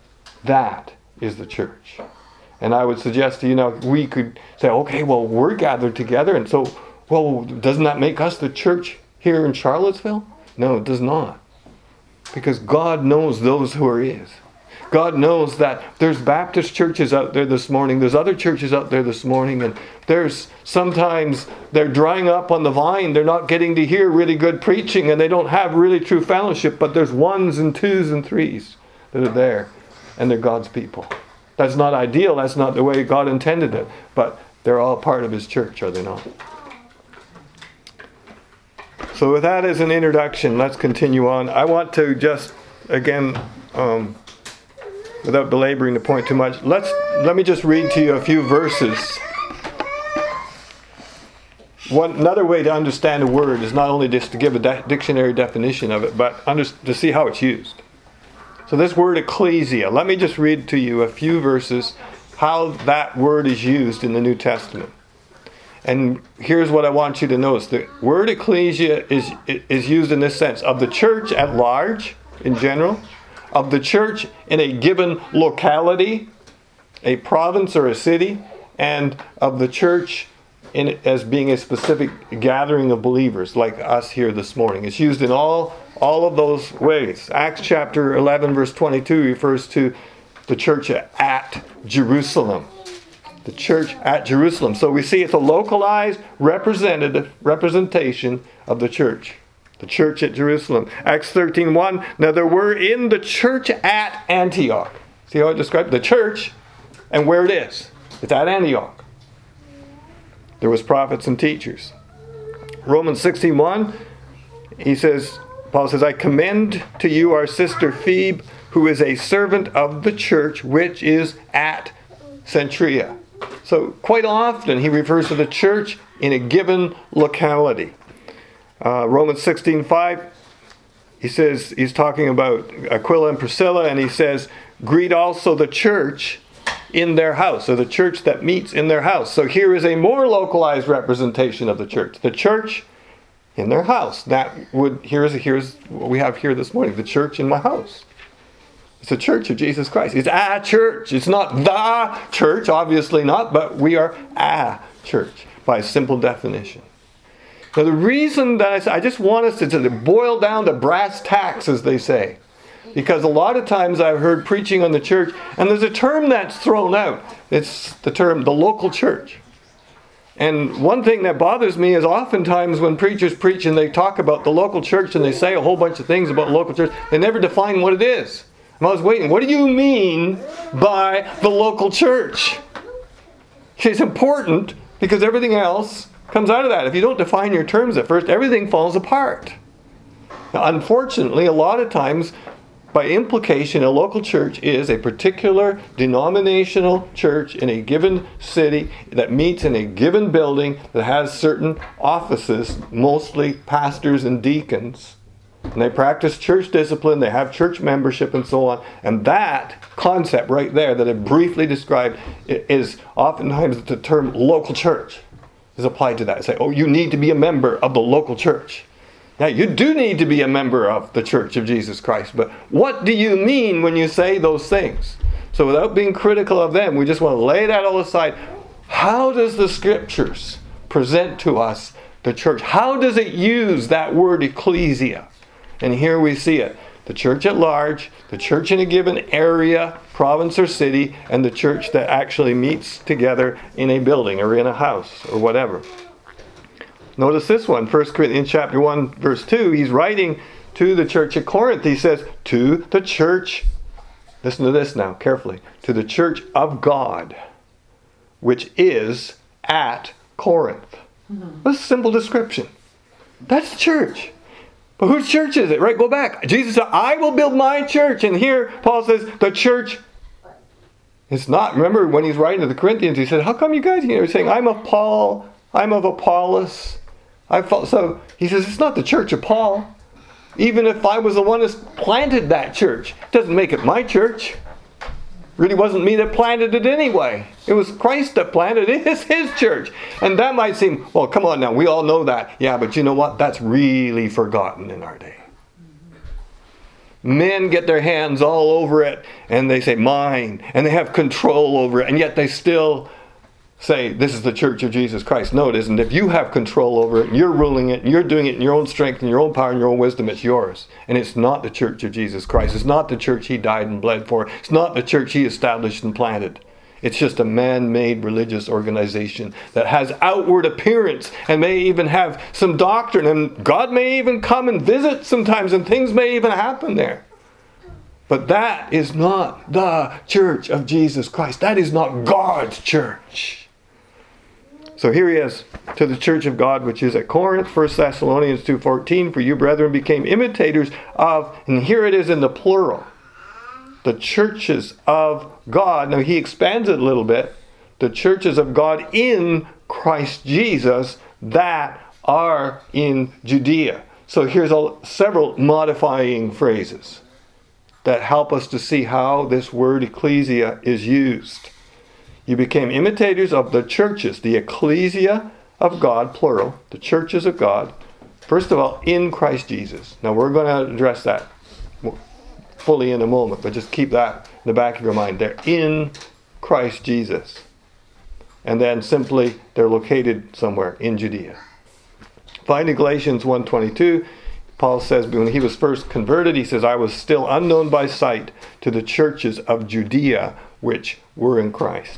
That is the church. And I would suggest to you now, we could say, okay, well, we're gathered together, and so, well, doesn't that make us the church here in Charlottesville? No, it does not. Because God knows those who are His. God knows that there's Baptist churches out there this morning. There's other churches out there this morning. And there's sometimes they're drying up on the vine. They're not getting to hear really good preaching. And they don't have really true fellowship. But there's ones and twos and threes that are there. And they're God's people. That's not ideal. That's not the way God intended it. But they're all part of His church, are they not? So with that as an introduction, let's continue on. I want to just, again, um, without belaboring the point too much, let's let me just read to you a few verses. One another way to understand a word is not only just to give a de- dictionary definition of it, but under, to see how it's used. So this word ecclesia, let me just read to you a few verses how that word is used in the New Testament. And here's what I want you to notice. The word ecclesia is, is used in this sense of the church at large, in general, of the church in a given locality, a province or a city, and of the church in, as being a specific gathering of believers like us here this morning. It's used in all, all of those ways. Acts chapter eleven verse twenty-two refers to the church at Jerusalem. The church at Jerusalem. So we see it's a localized representative representation of the church. The church at Jerusalem. Acts thirteen one. Now there were in the church at Antioch. See how it described the church and where it is. It's at Antioch. There was prophets and teachers. Romans sixteen one. He says, Paul says, I commend to you our sister Phoebe, who is a servant of the church, which is at Cenchrea. So quite often he refers to the church in a given locality. Uh, Romans sixteen five, he says, he's talking about Aquila and Priscilla, and he says, greet also the church in their house, or the church that meets in their house. So here is a more localized representation of the church. The church in their house. That would, here's, here's what we have here this morning, the church in my house. It's the church of Jesus Christ. It's a church. It's not the church, obviously not, but we are a church by a simple definition. Now the reason that I say, I just want us to, to boil down to brass tacks, as they say. Because a lot of times I've heard preaching on the church, and there's a term that's thrown out. It's the term, the local church. And one thing that bothers me is oftentimes when preachers preach and they talk about the local church and they say a whole bunch of things about local church, they never define what it is. I was waiting. What do you mean by the local church? It's important because everything else comes out of that. If you don't define your terms at first, everything falls apart. Now, unfortunately, a lot of times, by implication, a local church is a particular denominational church in a given city that meets in a given building that has certain offices, mostly pastors and deacons. And they practice church discipline, they have church membership and so on. And that concept right there that I briefly described is oftentimes the term local church is applied to that. It's like, oh, you need to be a member of the local church. Now, you do need to be a member of the Church of Jesus Christ, but what do you mean when you say those things? So without being critical of them, we just want to lay that all aside. How does the Scriptures present to us the church? How does it use that word ecclesia? And here we see it. The church at large, the church in a given area, province or city, and the church that actually meets together in a building or in a house or whatever. Notice this one, First Corinthians chapter one, verse two. He's writing to the church at Corinth. He says, to the church, listen to this now carefully, to the church of God, which is at Corinth. Mm-hmm. That's a simple description. That's the church. But whose church is it? Right, go back. Jesus said, I will build my church. And here Paul says, the church. It's not, remember when he's writing to the Corinthians, he said, how come you guys, you know, saying, I'm of Paul, I'm of Apollos. I felt, so he says, it's not the church of Paul. Even if I was the one that planted that church, it doesn't make it my church. Really wasn't me that planted it anyway. It was Christ that planted it. It's his church. And that might seem, well, come on now, we all know that. Yeah, but you know what? That's really forgotten in our day. Men get their hands all over it and they say, mine. And they have control over it. And yet they still say, this is the church of Jesus Christ. No, it isn't. If you have control over it, and you're ruling it, and you're doing it in your own strength, and your own power, and your own wisdom, it's yours. And it's not the church of Jesus Christ. It's not the church he died and bled for. It's not the church he established and planted. It's just a man-made religious organization that has outward appearance and may even have some doctrine. And God may even come and visit sometimes, and things may even happen there. But that is not the church of Jesus Christ. That is not God's church. So here he is, to the church of God which is at Corinth, First Thessalonians two fourteen, for you brethren became imitators of, and here it is in the plural, the churches of God. Now he expands it a little bit, the churches of God in Christ Jesus that are in Judea. So here's a, several modifying phrases. that help us to see how this word ecclesia is used. You became imitators of the churches, the ecclesia of God, plural, the churches of God, first of all, in Christ Jesus. Now we're going to address that fully in a moment, but just keep that in the back of your mind. They're in Christ Jesus. And then simply, they're located somewhere in Judea. Finding Galatians one twenty-two, Paul says, when he was first converted, he says, I was still unknown by sight to the churches of Judea, which were in Christ.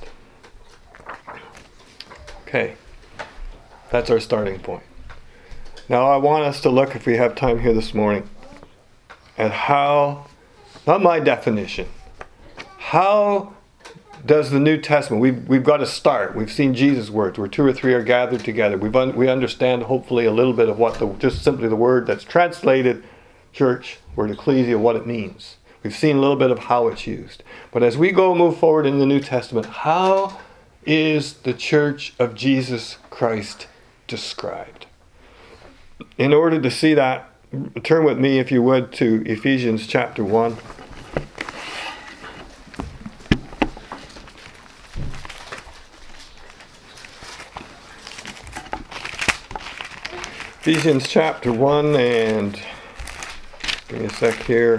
Okay, that's our starting point. Now I want us to look, if we have time here this morning, at how, not my definition, how does the New Testament, we've, we've got to start. We've seen Jesus' words, where two or three are gathered together. We've un, we understand, hopefully, a little bit of what the, just simply the word that's translated church, word ecclesia, what it means. We've seen a little bit of how it's used. But as we go move forward in the New Testament, how is the church of Jesus Christ described? In order to see that, turn with me, if you would, to Ephesians chapter one. Ephesians chapter one, and give me a sec here.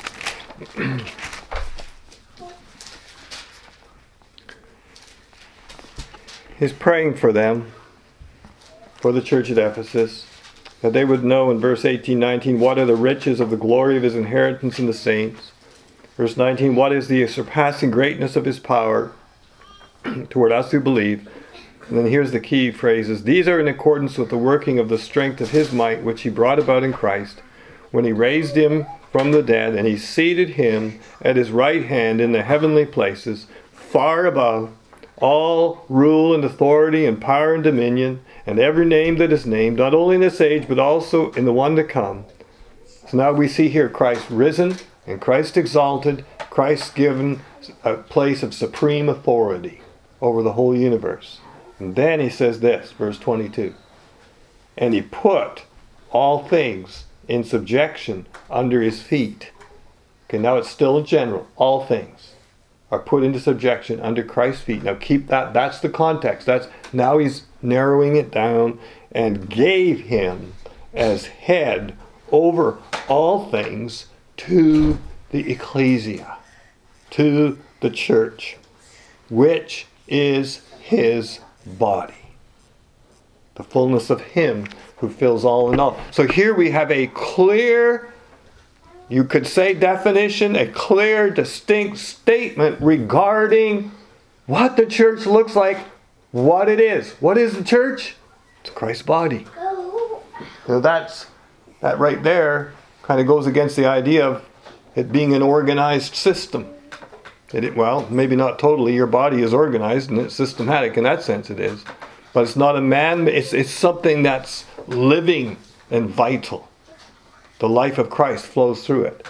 He's praying for them, for the church at Ephesus, that they would know in verse eighteen, nineteen, what are the riches of the glory of his inheritance in the saints. Verse nineteen, what is the surpassing greatness of his power toward us who believe. And then here's the key phrases. These are in accordance with the working of the strength of his might, which he brought about in Christ, when he raised him from the dead, and he seated him at his right hand in the heavenly places, far above all rule and authority and power and dominion, and every name that is named, not only in this age, but also in the one to come. So now we see here Christ risen and Christ exalted, Christ given a place of supreme authority over the whole universe. And then he says this, verse twenty-two, and he put all things in subjection under his feet. Okay, now it's still general. All things are put into subjection under Christ's feet. Now keep that, that's the context. That's now he's narrowing it down, and gave him as head over all things to the ecclesia, to the church, which is his body, the fullness of him who fills all in all. So here we have a clear, you could say definition, a clear, distinct statement regarding what the church looks like, what it is. What is the church? It's Christ's body. So that's, that right there kind of goes against the idea of it being an organized system. It, well, maybe not totally. Your body is organized and it's systematic. In that sense it is. But it's not a man. It's, it's something that's living and vital. The life of Christ flows through it.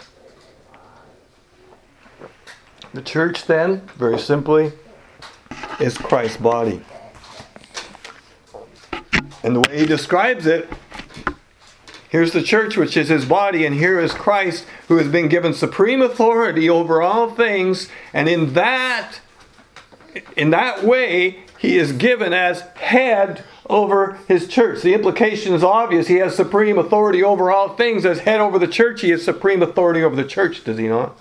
The church then, very simply, is Christ's body. And the way he describes it, here's the church, which is his body, and here is Christ, who has been given supreme authority over all things, and in that, in that way, he is given as head over his church. The implication is obvious. He has supreme authority over all things. As head over the church, he has supreme authority over the church, does he not?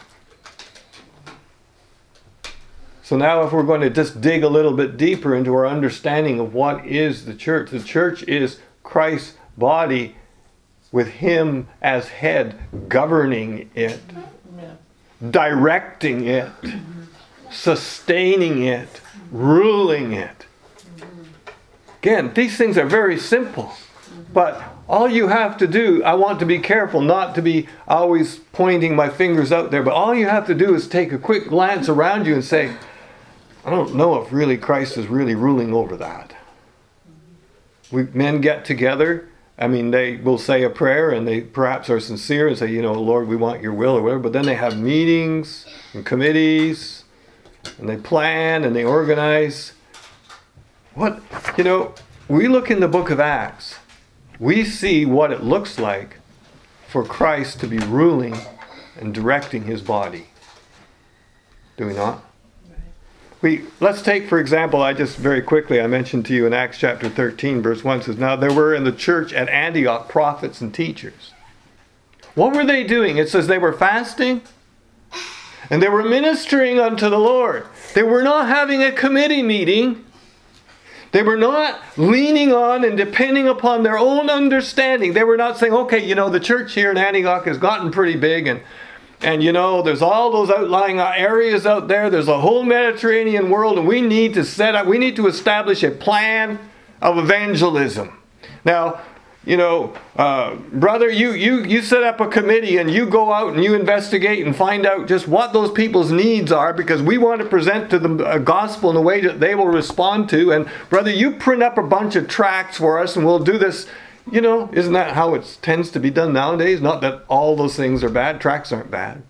So now if we're going to just dig a little bit deeper into our understanding of what is the church. The church is Christ's body, with him as head, governing it, yeah. directing it, sustaining it, ruling it. Again, these things are very simple, but all you have to do, I want to be careful not to be always pointing my fingers out there, but all you have to do is take a quick glance around you and say, I don't know if really Christ is really ruling over that. We men get together, I mean, they will say a prayer and they perhaps are sincere and say, you know, Lord, we want your will or whatever, but then they have meetings and committees and they plan and they organize. What, you know, we look in the book of Acts, we see what it looks like for Christ to be ruling and directing his body. Do we not? We, let's take, for example, I just very quickly, I mentioned to you in Acts chapter thirteen, verse one, says, now there were in the church at Antioch prophets and teachers. What were they doing? It says they were fasting and they were ministering unto the Lord. They were not having a committee meeting. They were not leaning on and depending upon their own understanding. They were not saying, okay, you know, the church here in Antioch has gotten pretty big, and And you know, there's all those outlying areas out there. There's a whole Mediterranean world, and we need to set up, we need to establish a plan of evangelism. Now, you know, uh, brother, you, you, you set up a committee and you go out and you investigate and find out just what those people's needs are, because we want to present to them a gospel in a way that they will respond to. And brother, you print up a bunch of tracts for us and we'll do this. You know, isn't that how it tends to be done nowadays? Not that all those things are bad. Tracts aren't bad.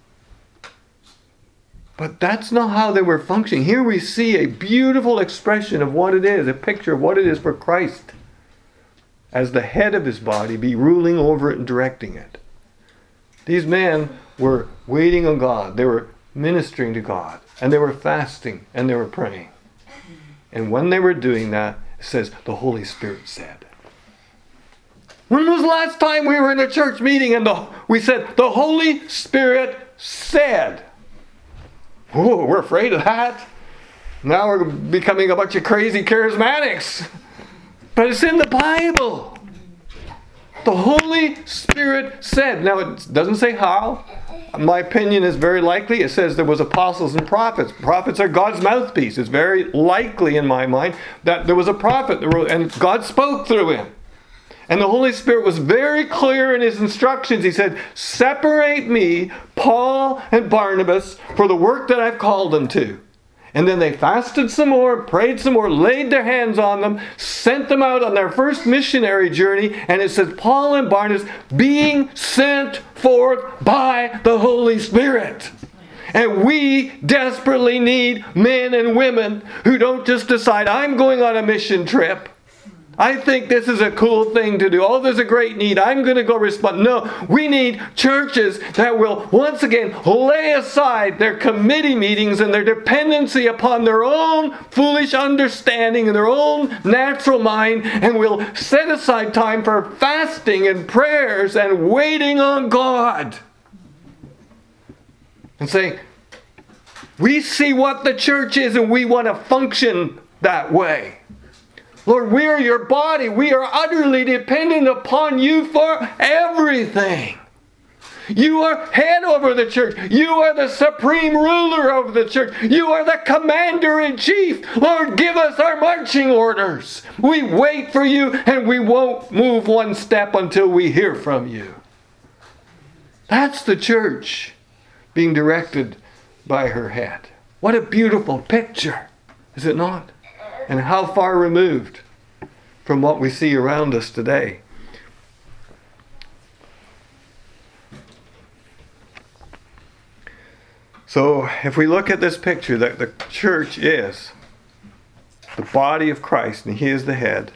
But that's not how they were functioning. Here we see a beautiful expression of what it is, a picture of what it is for Christ as the head of his body, be ruling over it and directing it. These men were waiting on God. They were ministering to God. And they were fasting and they were praying. And when they were doing that, it says the Holy Spirit said. When was the last time we were in a church meeting and the, we said, the Holy Spirit said? Oh, we're afraid of that. Now we're becoming a bunch of crazy charismatics. But it's in the Bible. The Holy Spirit said. Now it doesn't say how. My opinion is very likely. It says there was apostles and prophets. Prophets are God's mouthpiece. It's very likely in my mind that there was a prophet and God spoke through him. And the Holy Spirit was very clear in his instructions. He said, separate me, Paul and Barnabas, for the work that I've called them to. And then they fasted some more, prayed some more, laid their hands on them, sent them out on their first missionary journey. And it says, Paul and Barnabas being sent forth by the Holy Spirit. And we desperately need men and women who don't just decide, I'm going on a mission trip. I think this is a cool thing to do. Oh, there's a great need. I'm going to go respond. No, we need churches that will once again lay aside their committee meetings and their dependency upon their own foolish understanding and their own natural mind, and will set aside time for fasting and prayers and waiting on God. And say, we see what the church is and we want to function that way. Lord, we are your body. We are utterly dependent upon you for everything. You are head over the church. You are the supreme ruler of the church. You are the commander-in-chief. Lord, give us our marching orders. We wait for you and we won't move one step until we hear from you. That's the church being directed by her head. What a beautiful picture, is it not? And how far removed from what we see around us today. So if we look at this picture that the church is the body of Christ and he is the head,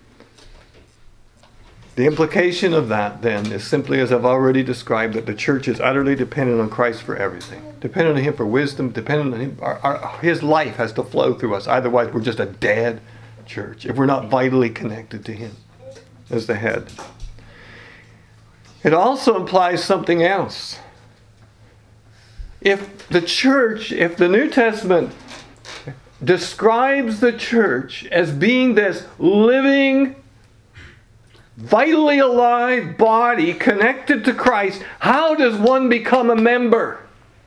the implication of that then is simply as I've already described, that the church is utterly dependent on Christ for everything. Dependent on him for wisdom, dependent on him. Our, our, his life has to flow through us. Otherwise we're just a dead church if we're not vitally connected to him as the head. It also implies something else. If the church, if the New Testament describes the church as being this living, vitally alive body connected to Christ, how does one become a member?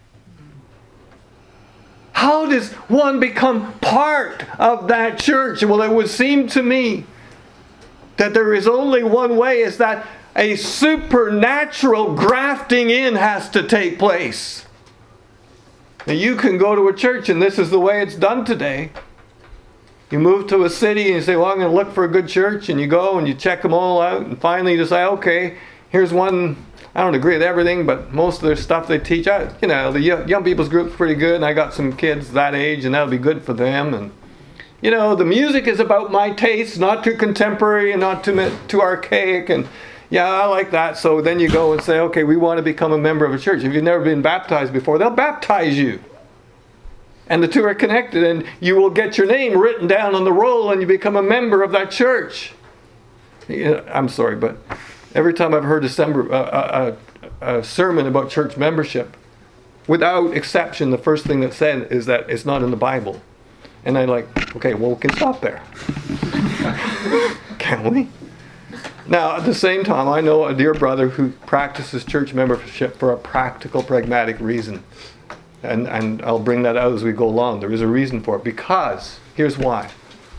How does one become part of that church? Well, it would seem to me that there is only one way, is that a supernatural grafting in has to take place. Now, you can go to a church and this is the way it's done today. You move to a city and you say, well, I'm going to look for a good church, and you go and you check them all out, and finally you decide, okay, here's one. I don't agree with everything, but most of their stuff they teach, I, you know, the young people's group's pretty good, and I got some kids that age, and that'll be good for them. And you know, the music is about my taste, not too contemporary and not too too archaic, and Yeah, I like that. So then you go and say, okay, we want to become a member of a church. If you've never been baptized before, they'll baptize you. And the two are connected, and you will get your name written down on the roll, and you become a member of that church. Yeah, I'm sorry, but every time I've heard a, sem- a, a, a sermon about church membership, without exception, the first thing that's said is that it's not in the Bible. And I'm like, okay, well, we can stop there. Can we? Now, at the same time, I know a dear brother who practices church membership for a practical, pragmatic reason. And, and I'll bring that out as we go along. There is a reason for it. Because, here's why.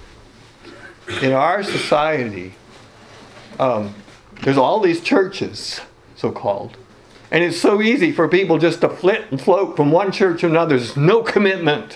In our society, um, there's all these churches, so-called. And it's so easy for people just to flit and float from one church to another. There's no commitment.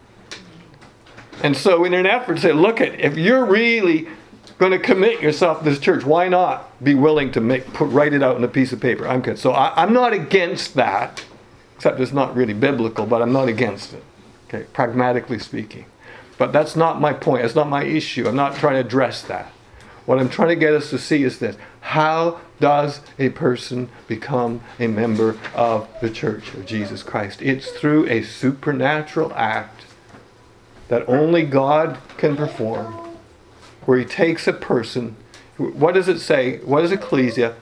And so in an effort to say, look, at if you're really going to commit yourself to this church, why not be willing to make put, write it out on a piece of paper? I'm good. So I, I'm not against that, except it's not really biblical, but I'm not against it, okay, pragmatically speaking. But that's not my point. That's not my issue. I'm not trying to address that. What I'm trying to get us to see is this. How does a person become a member of the Church of Jesus Christ? It's through a supernatural act that only God can perform, where he takes a person. What does it say? What is ecclesia?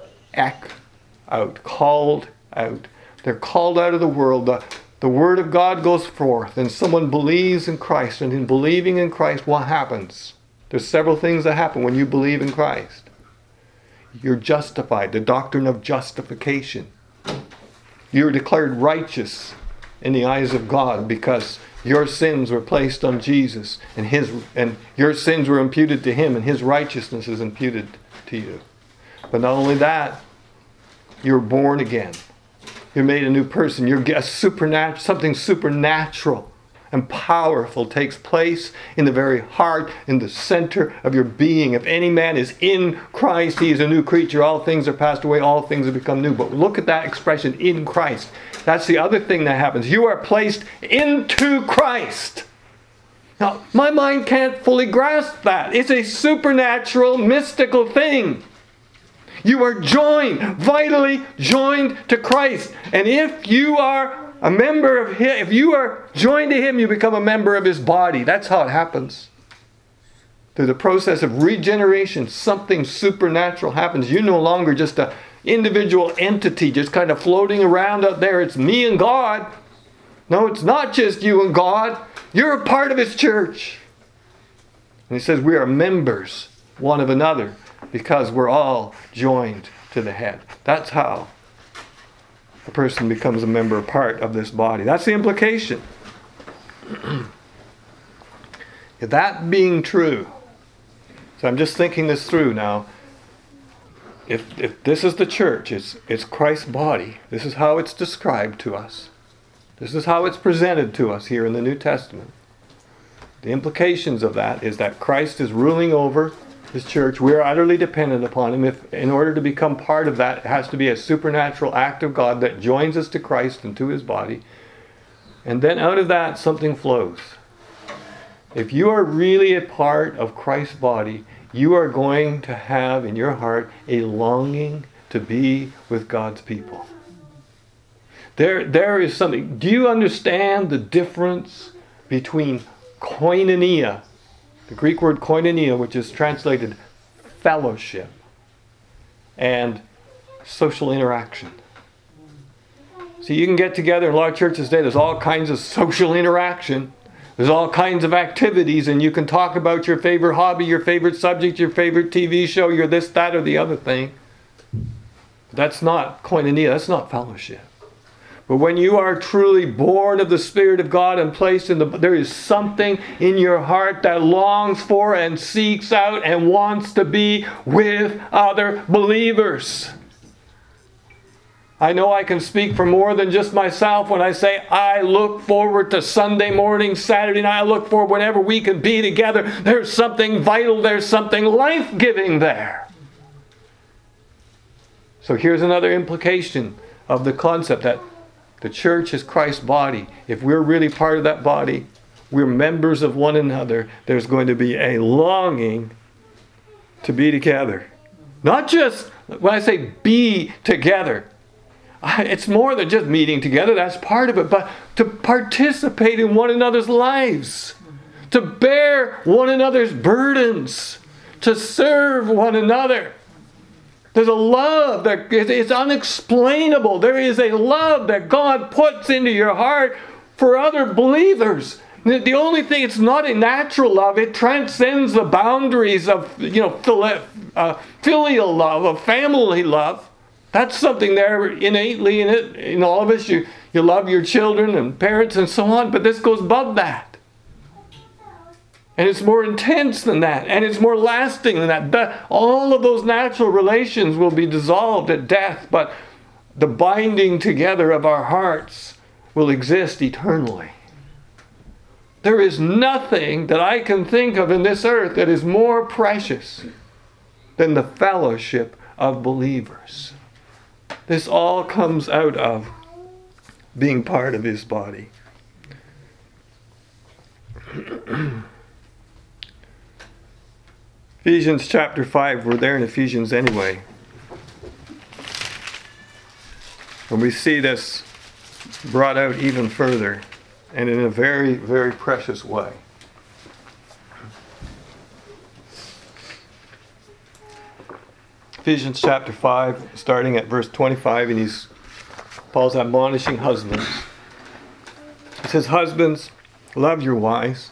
Ek out, called out. They're called out of the world. The, the word of God goes forth, and someone believes in Christ. And in believing in Christ, what happens? There's several things that happen when you believe in Christ. You're justified, the doctrine of justification. You're declared righteous in the eyes of God because your sins were placed on Jesus, and his and your sins were imputed to him, and his righteousness is imputed to you. But not only that, you're born again. You're made a new person. You're a supernatural, something supernatural and powerful takes place in the very heart, in the center of your being. If any man is in Christ, he is a new creature. All things are passed away, all things have become new. But look at that expression, in Christ. That's the other thing that happens. You are placed into Christ. Now, my mind can't fully grasp that. It's a supernatural, mystical thing. You are joined, vitally joined to Christ. And if you are a member of him, if you are joined to him, you become a member of his body. That's how it happens. Through the process of regeneration, something supernatural happens. You're no longer just an individual entity just kind of floating around out there. It's me and God. No, it's not just you and God. You're a part of his church. And he says we are members one of another because we're all joined to the head. That's how a person becomes a member, a part of this body. That's the implication. That being true, so I'm just thinking this through now. If if this is the church, it's it's Christ's body. This is how it's described to us. This is how it's presented to us here in the New Testament. The implications of that is that Christ is ruling over his church. We are utterly dependent upon him. If in order to become part of that, it has to be a supernatural act of God that joins us to Christ and to his body. And then out of that, something flows. If you are really a part of Christ's body, you are going to have in your heart a longing to be with God's people. There, there is something. Do you understand the difference between koinonia, the Greek word koinonia, which is translated fellowship, and social interaction? See, you can get together in a lot of churches today. There's all kinds of social interaction. There's all kinds of activities, and you can talk about your favorite hobby, your favorite subject, your favorite T V show, your this, that, or the other thing. That's not koinonia. That's not fellowship. But when you are truly born of the Spirit of God and placed in the... There is something in your heart that longs for and seeks out and wants to be with other believers. I know I can speak for more than just myself when I say I look forward to Sunday morning, Saturday night. I look forward whenever we can be together. There's something vital. There's something life-giving there. So here's another implication of the concept that the church is Christ's body. If we're really part of that body, we're members of one another, there's going to be a longing to be together. Not just When I say be together, it's more than just meeting together. That's part of it. But to participate in one another's lives. To bear one another's burdens. To serve one another. There's a love that is unexplainable. There is a love that God puts into your heart for other believers. The only thing, it's not a natural love. It transcends the boundaries of, you know, fili- uh, filial love, of family love. That's something there innately in it, in all of us. You, you love your children and parents and so on, but this goes above that. And it's more intense than that. And it's more lasting than that. The, all of those natural relations will be dissolved at death, but the binding together of our hearts will exist eternally. There is nothing that I can think of in this earth that is more precious than the fellowship of believers. This all comes out of being part of His body. Ephesians chapter five, we're there in Ephesians anyway. And we see this brought out even further and in a very, very precious way. Ephesians chapter five, starting at verse twenty-five, and he's Paul's admonishing husbands. He says, "Husbands, love your wives."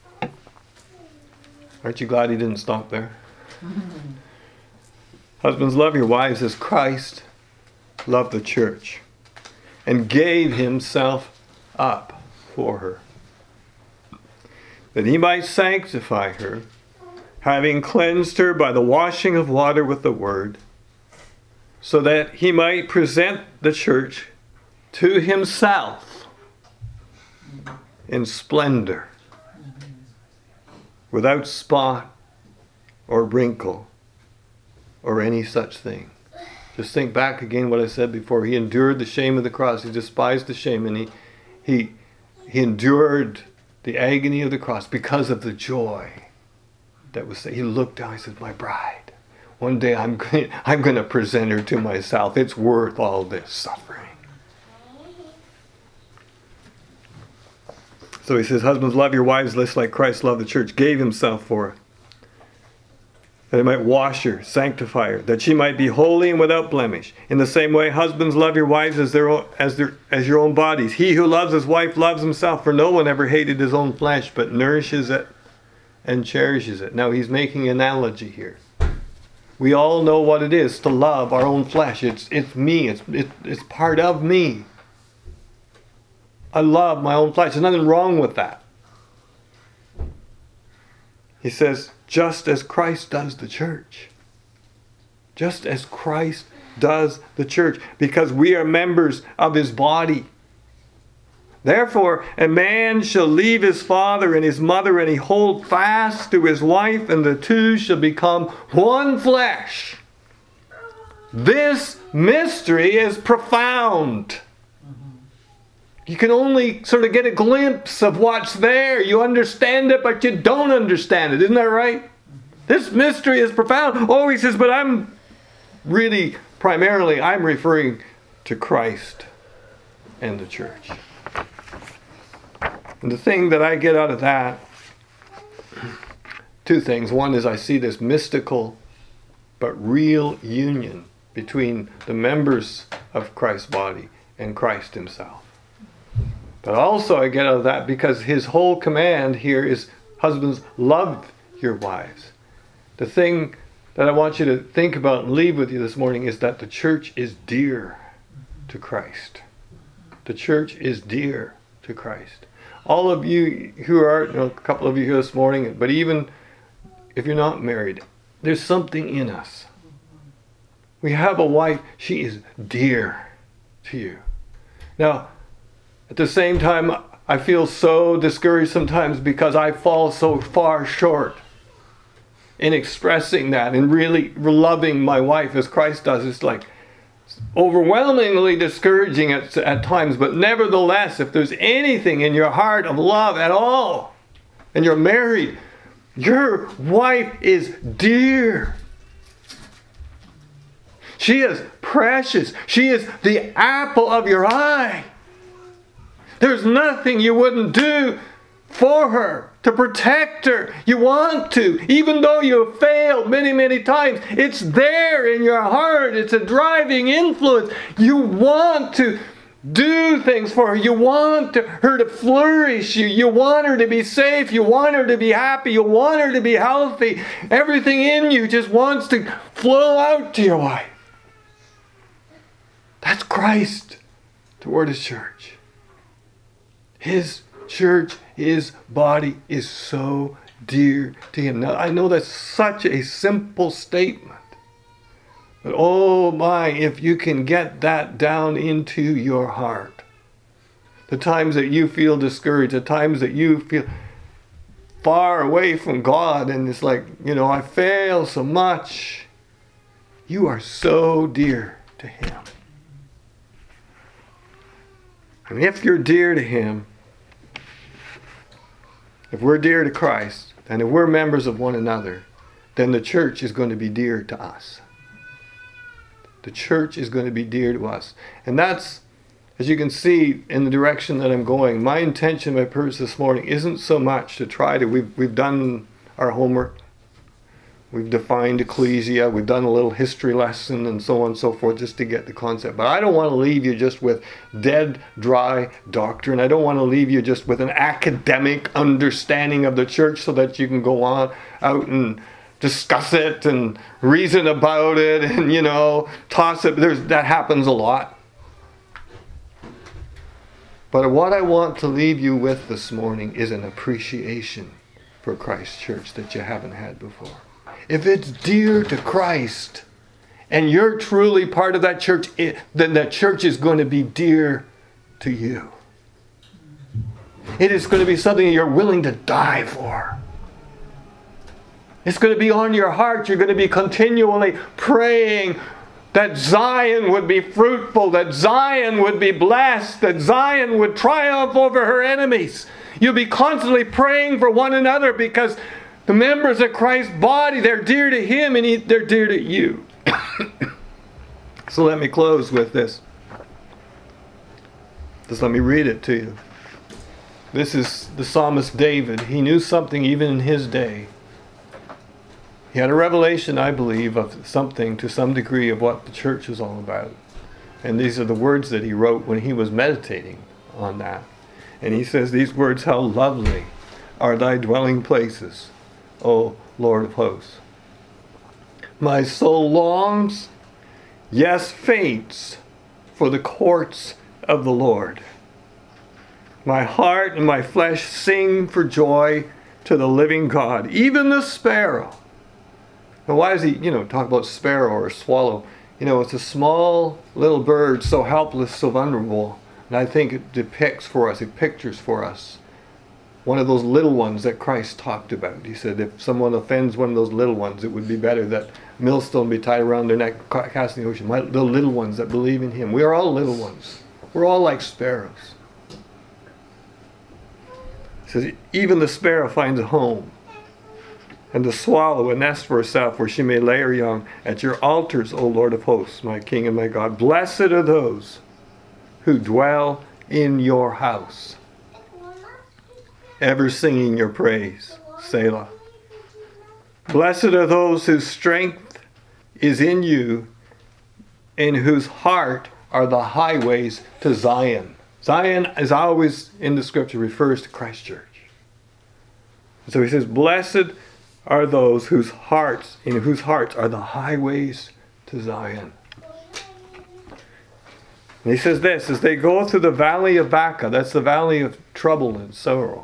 Aren't you glad he didn't stop there? "Husbands, love your wives as Christ loved the church and gave himself up for her, that he might sanctify her, having cleansed her by the washing of water with the word, so that he might present the church to himself in splendor, without spot or wrinkle or any such thing." Just think back again what I said before. He endured the shame of the cross. He despised the shame, and he he he endured the agony of the cross because of the joy that was there. He looked down, he said, "My bride, one day I'm going, I'm going to present her to myself. It's worth all this suffering." So he says, "Husbands, love your wives just like Christ loved the church, gave himself for her, that he might wash her, sanctify her, that she might be holy and without blemish. In the same way, husbands, love your wives as their own, as their as your own bodies. He who loves his wife loves himself, for no one ever hated his own flesh, but nourishes it and cherishes it." Now he's making an analogy here. We all know what it is to love our own flesh. It's it's me. It's it, it's part of me. I love my own flesh. There's nothing wrong with that. He says, just as Christ does the church. Just as Christ does the church. Because we are members of his body. "Therefore, a man shall leave his father and his mother, and he hold fast to his wife, and the two shall become one flesh." This mystery is profound. You can only sort of get a glimpse of what's there. You understand it, but you don't understand it. Isn't that right? This mystery is profound. Oh, he says, but I'm really, primarily, I'm referring to Christ and the church. And the thing that I get out of that, two things. One is I see this mystical but real union between the members of Christ's body and Christ himself. But also I get out of that because his whole command here is, husbands, love your wives. The thing that I want you to think about and leave with you this morning is that the church is dear to Christ. The church is dear to Christ. All of you who are, you know, a couple of you here this morning, but even if you're not married, there's something in us. We have a wife, she is dear to you. Now, at the same time, I feel so discouraged sometimes because I fall so far short in expressing that and really loving my wife as Christ does. It's like overwhelmingly discouraging at, at times, but nevertheless, if there's anything in your heart of love at all, and you're married, your wife is dear. She is precious. She is the apple of your eye. There's nothing you wouldn't do for her, to protect her. You want to, even though you have failed many, many times. It's there in your heart. It's a driving influence. You want to do things for her. You want to, her to flourish. You, you want her to be safe. You want her to be happy. You want her to be healthy. Everything in you just wants to flow out to your wife. That's Christ toward His church. His church, His body is so dear to Him. Now, I know that's such a simple statement. But oh my, if you can get that down into your heart. The times that you feel discouraged, the times that you feel far away from God, and it's like, you know, I fail so much. You are so dear to Him. And if you're dear to Him, if we're dear to Christ, and if we're members of one another, then the church is going to be dear to us. The church is going to be dear to us. And that's, as you can see in the direction that I'm going, my intention, my purpose this morning isn't so much to try to, we've, we've done our homework. We've defined ecclesia. We've done a little history lesson and so on and so forth just to get the concept. But I don't want to leave you just with dead, dry doctrine. I don't want to leave you just with an academic understanding of the church so that you can go on out and discuss it and reason about it and, you know, toss it. There's, that happens a lot. But what I want to leave you with this morning is an appreciation for Christ's church that you haven't had before. If it's dear to Christ and you're truly part of that church, it, then that church is going to be dear to you. It is going to be something you're willing to die for. It's going to be on your heart. You're going to be continually praying that Zion would be fruitful, that Zion would be blessed, that Zion would triumph over her enemies. You'll be constantly praying for one another because the members of Christ's body, they're dear to Him and he, they're dear to you. So let me close with this. Just let me read it to you. This is the psalmist David. He knew something even in his day. He had a revelation, I believe, of something to some degree of what the church is all about. And these are the words that he wrote when he was meditating on that. And he says these words, "How lovely are thy dwelling places, O Lord of hosts. My soul longs, yes, faints, for the courts of the Lord. My heart and my flesh sing for joy to the living God, even the sparrow." Now, why does he, you know, talk about sparrow or swallow? You know, it's a small little bird, so helpless, so vulnerable. And I think it depicts for us, it pictures for us one of those little ones that Christ talked about. He said if someone offends one of those little ones, it would be better that millstone be tied around their neck, cast in the ocean. My, the little ones that believe in Him. We are all little ones. We're all like sparrows. He says, even the sparrow finds a home, and the swallow a nest for herself where she may lay her young. At your altars, O Lord of hosts, my King and my God. Blessed are those who dwell in your house, ever singing your praise. Selah. Blessed are those whose strength is in you, in whose heart are the highways to Zion. Zion, as always in the scripture, refers to Christ Church. So he says, blessed are those whose hearts, in whose hearts are the highways to Zion. And he says this, as they go through the valley of Baca, that's the valley of trouble and sorrow,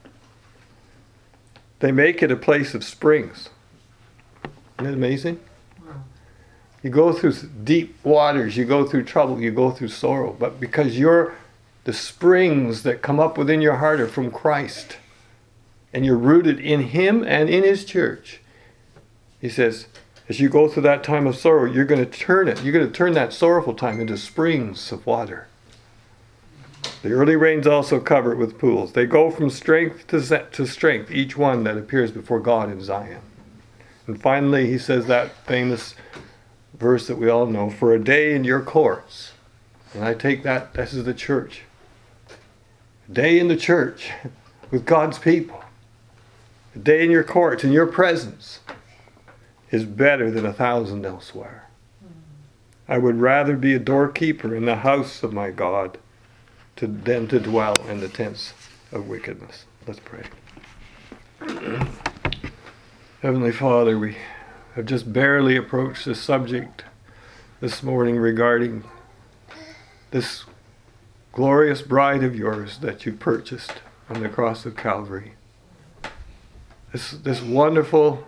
they make it a place of springs. Isn't that amazing? You go through deep waters, you go through trouble, you go through sorrow, but because you're the springs that come up within your heart are from Christ, and you're rooted in Him and in His church, he says, as you go through that time of sorrow, you're going to turn it, you're going to turn that sorrowful time into springs of water. The early rains also cover it with pools. They go from strength to, to strength, each one that appears before God in Zion. And finally, he says that famous verse that we all know, for a day in your courts. And I take that, this is the church. A day in the church with God's people. A day in your courts, in your presence, is better than a thousand elsewhere. I would rather be a doorkeeper in the house of my God to, than to dwell in the tents of wickedness. Let's pray. Heavenly Father, we have just barely approached this subject this morning regarding this glorious bride of yours that you purchased on the cross of Calvary. This, this wonderful,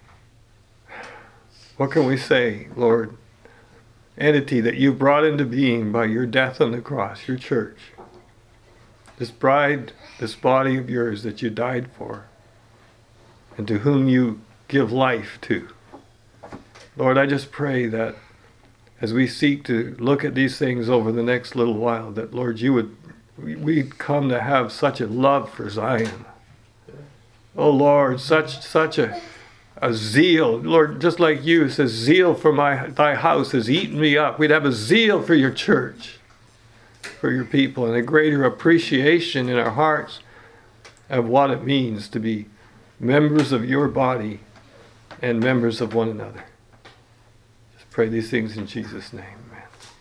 what can we say, Lord, entity that you brought into being by your death on the cross, your church. This bride, this body of yours that you died for, and to whom you give life to. Lord, I just pray that as we seek to look at these things over the next little while, that, Lord, you would, we'd come to have such a love for Zion. Oh, Lord, such such a, a zeal. Lord, just like you, it says, zeal for my thy house has eaten me up. We'd have a zeal for your church, for your people, and a greater appreciation in our hearts of what it means to be members of your body and members of one another. Just pray these things in Jesus' name, amen.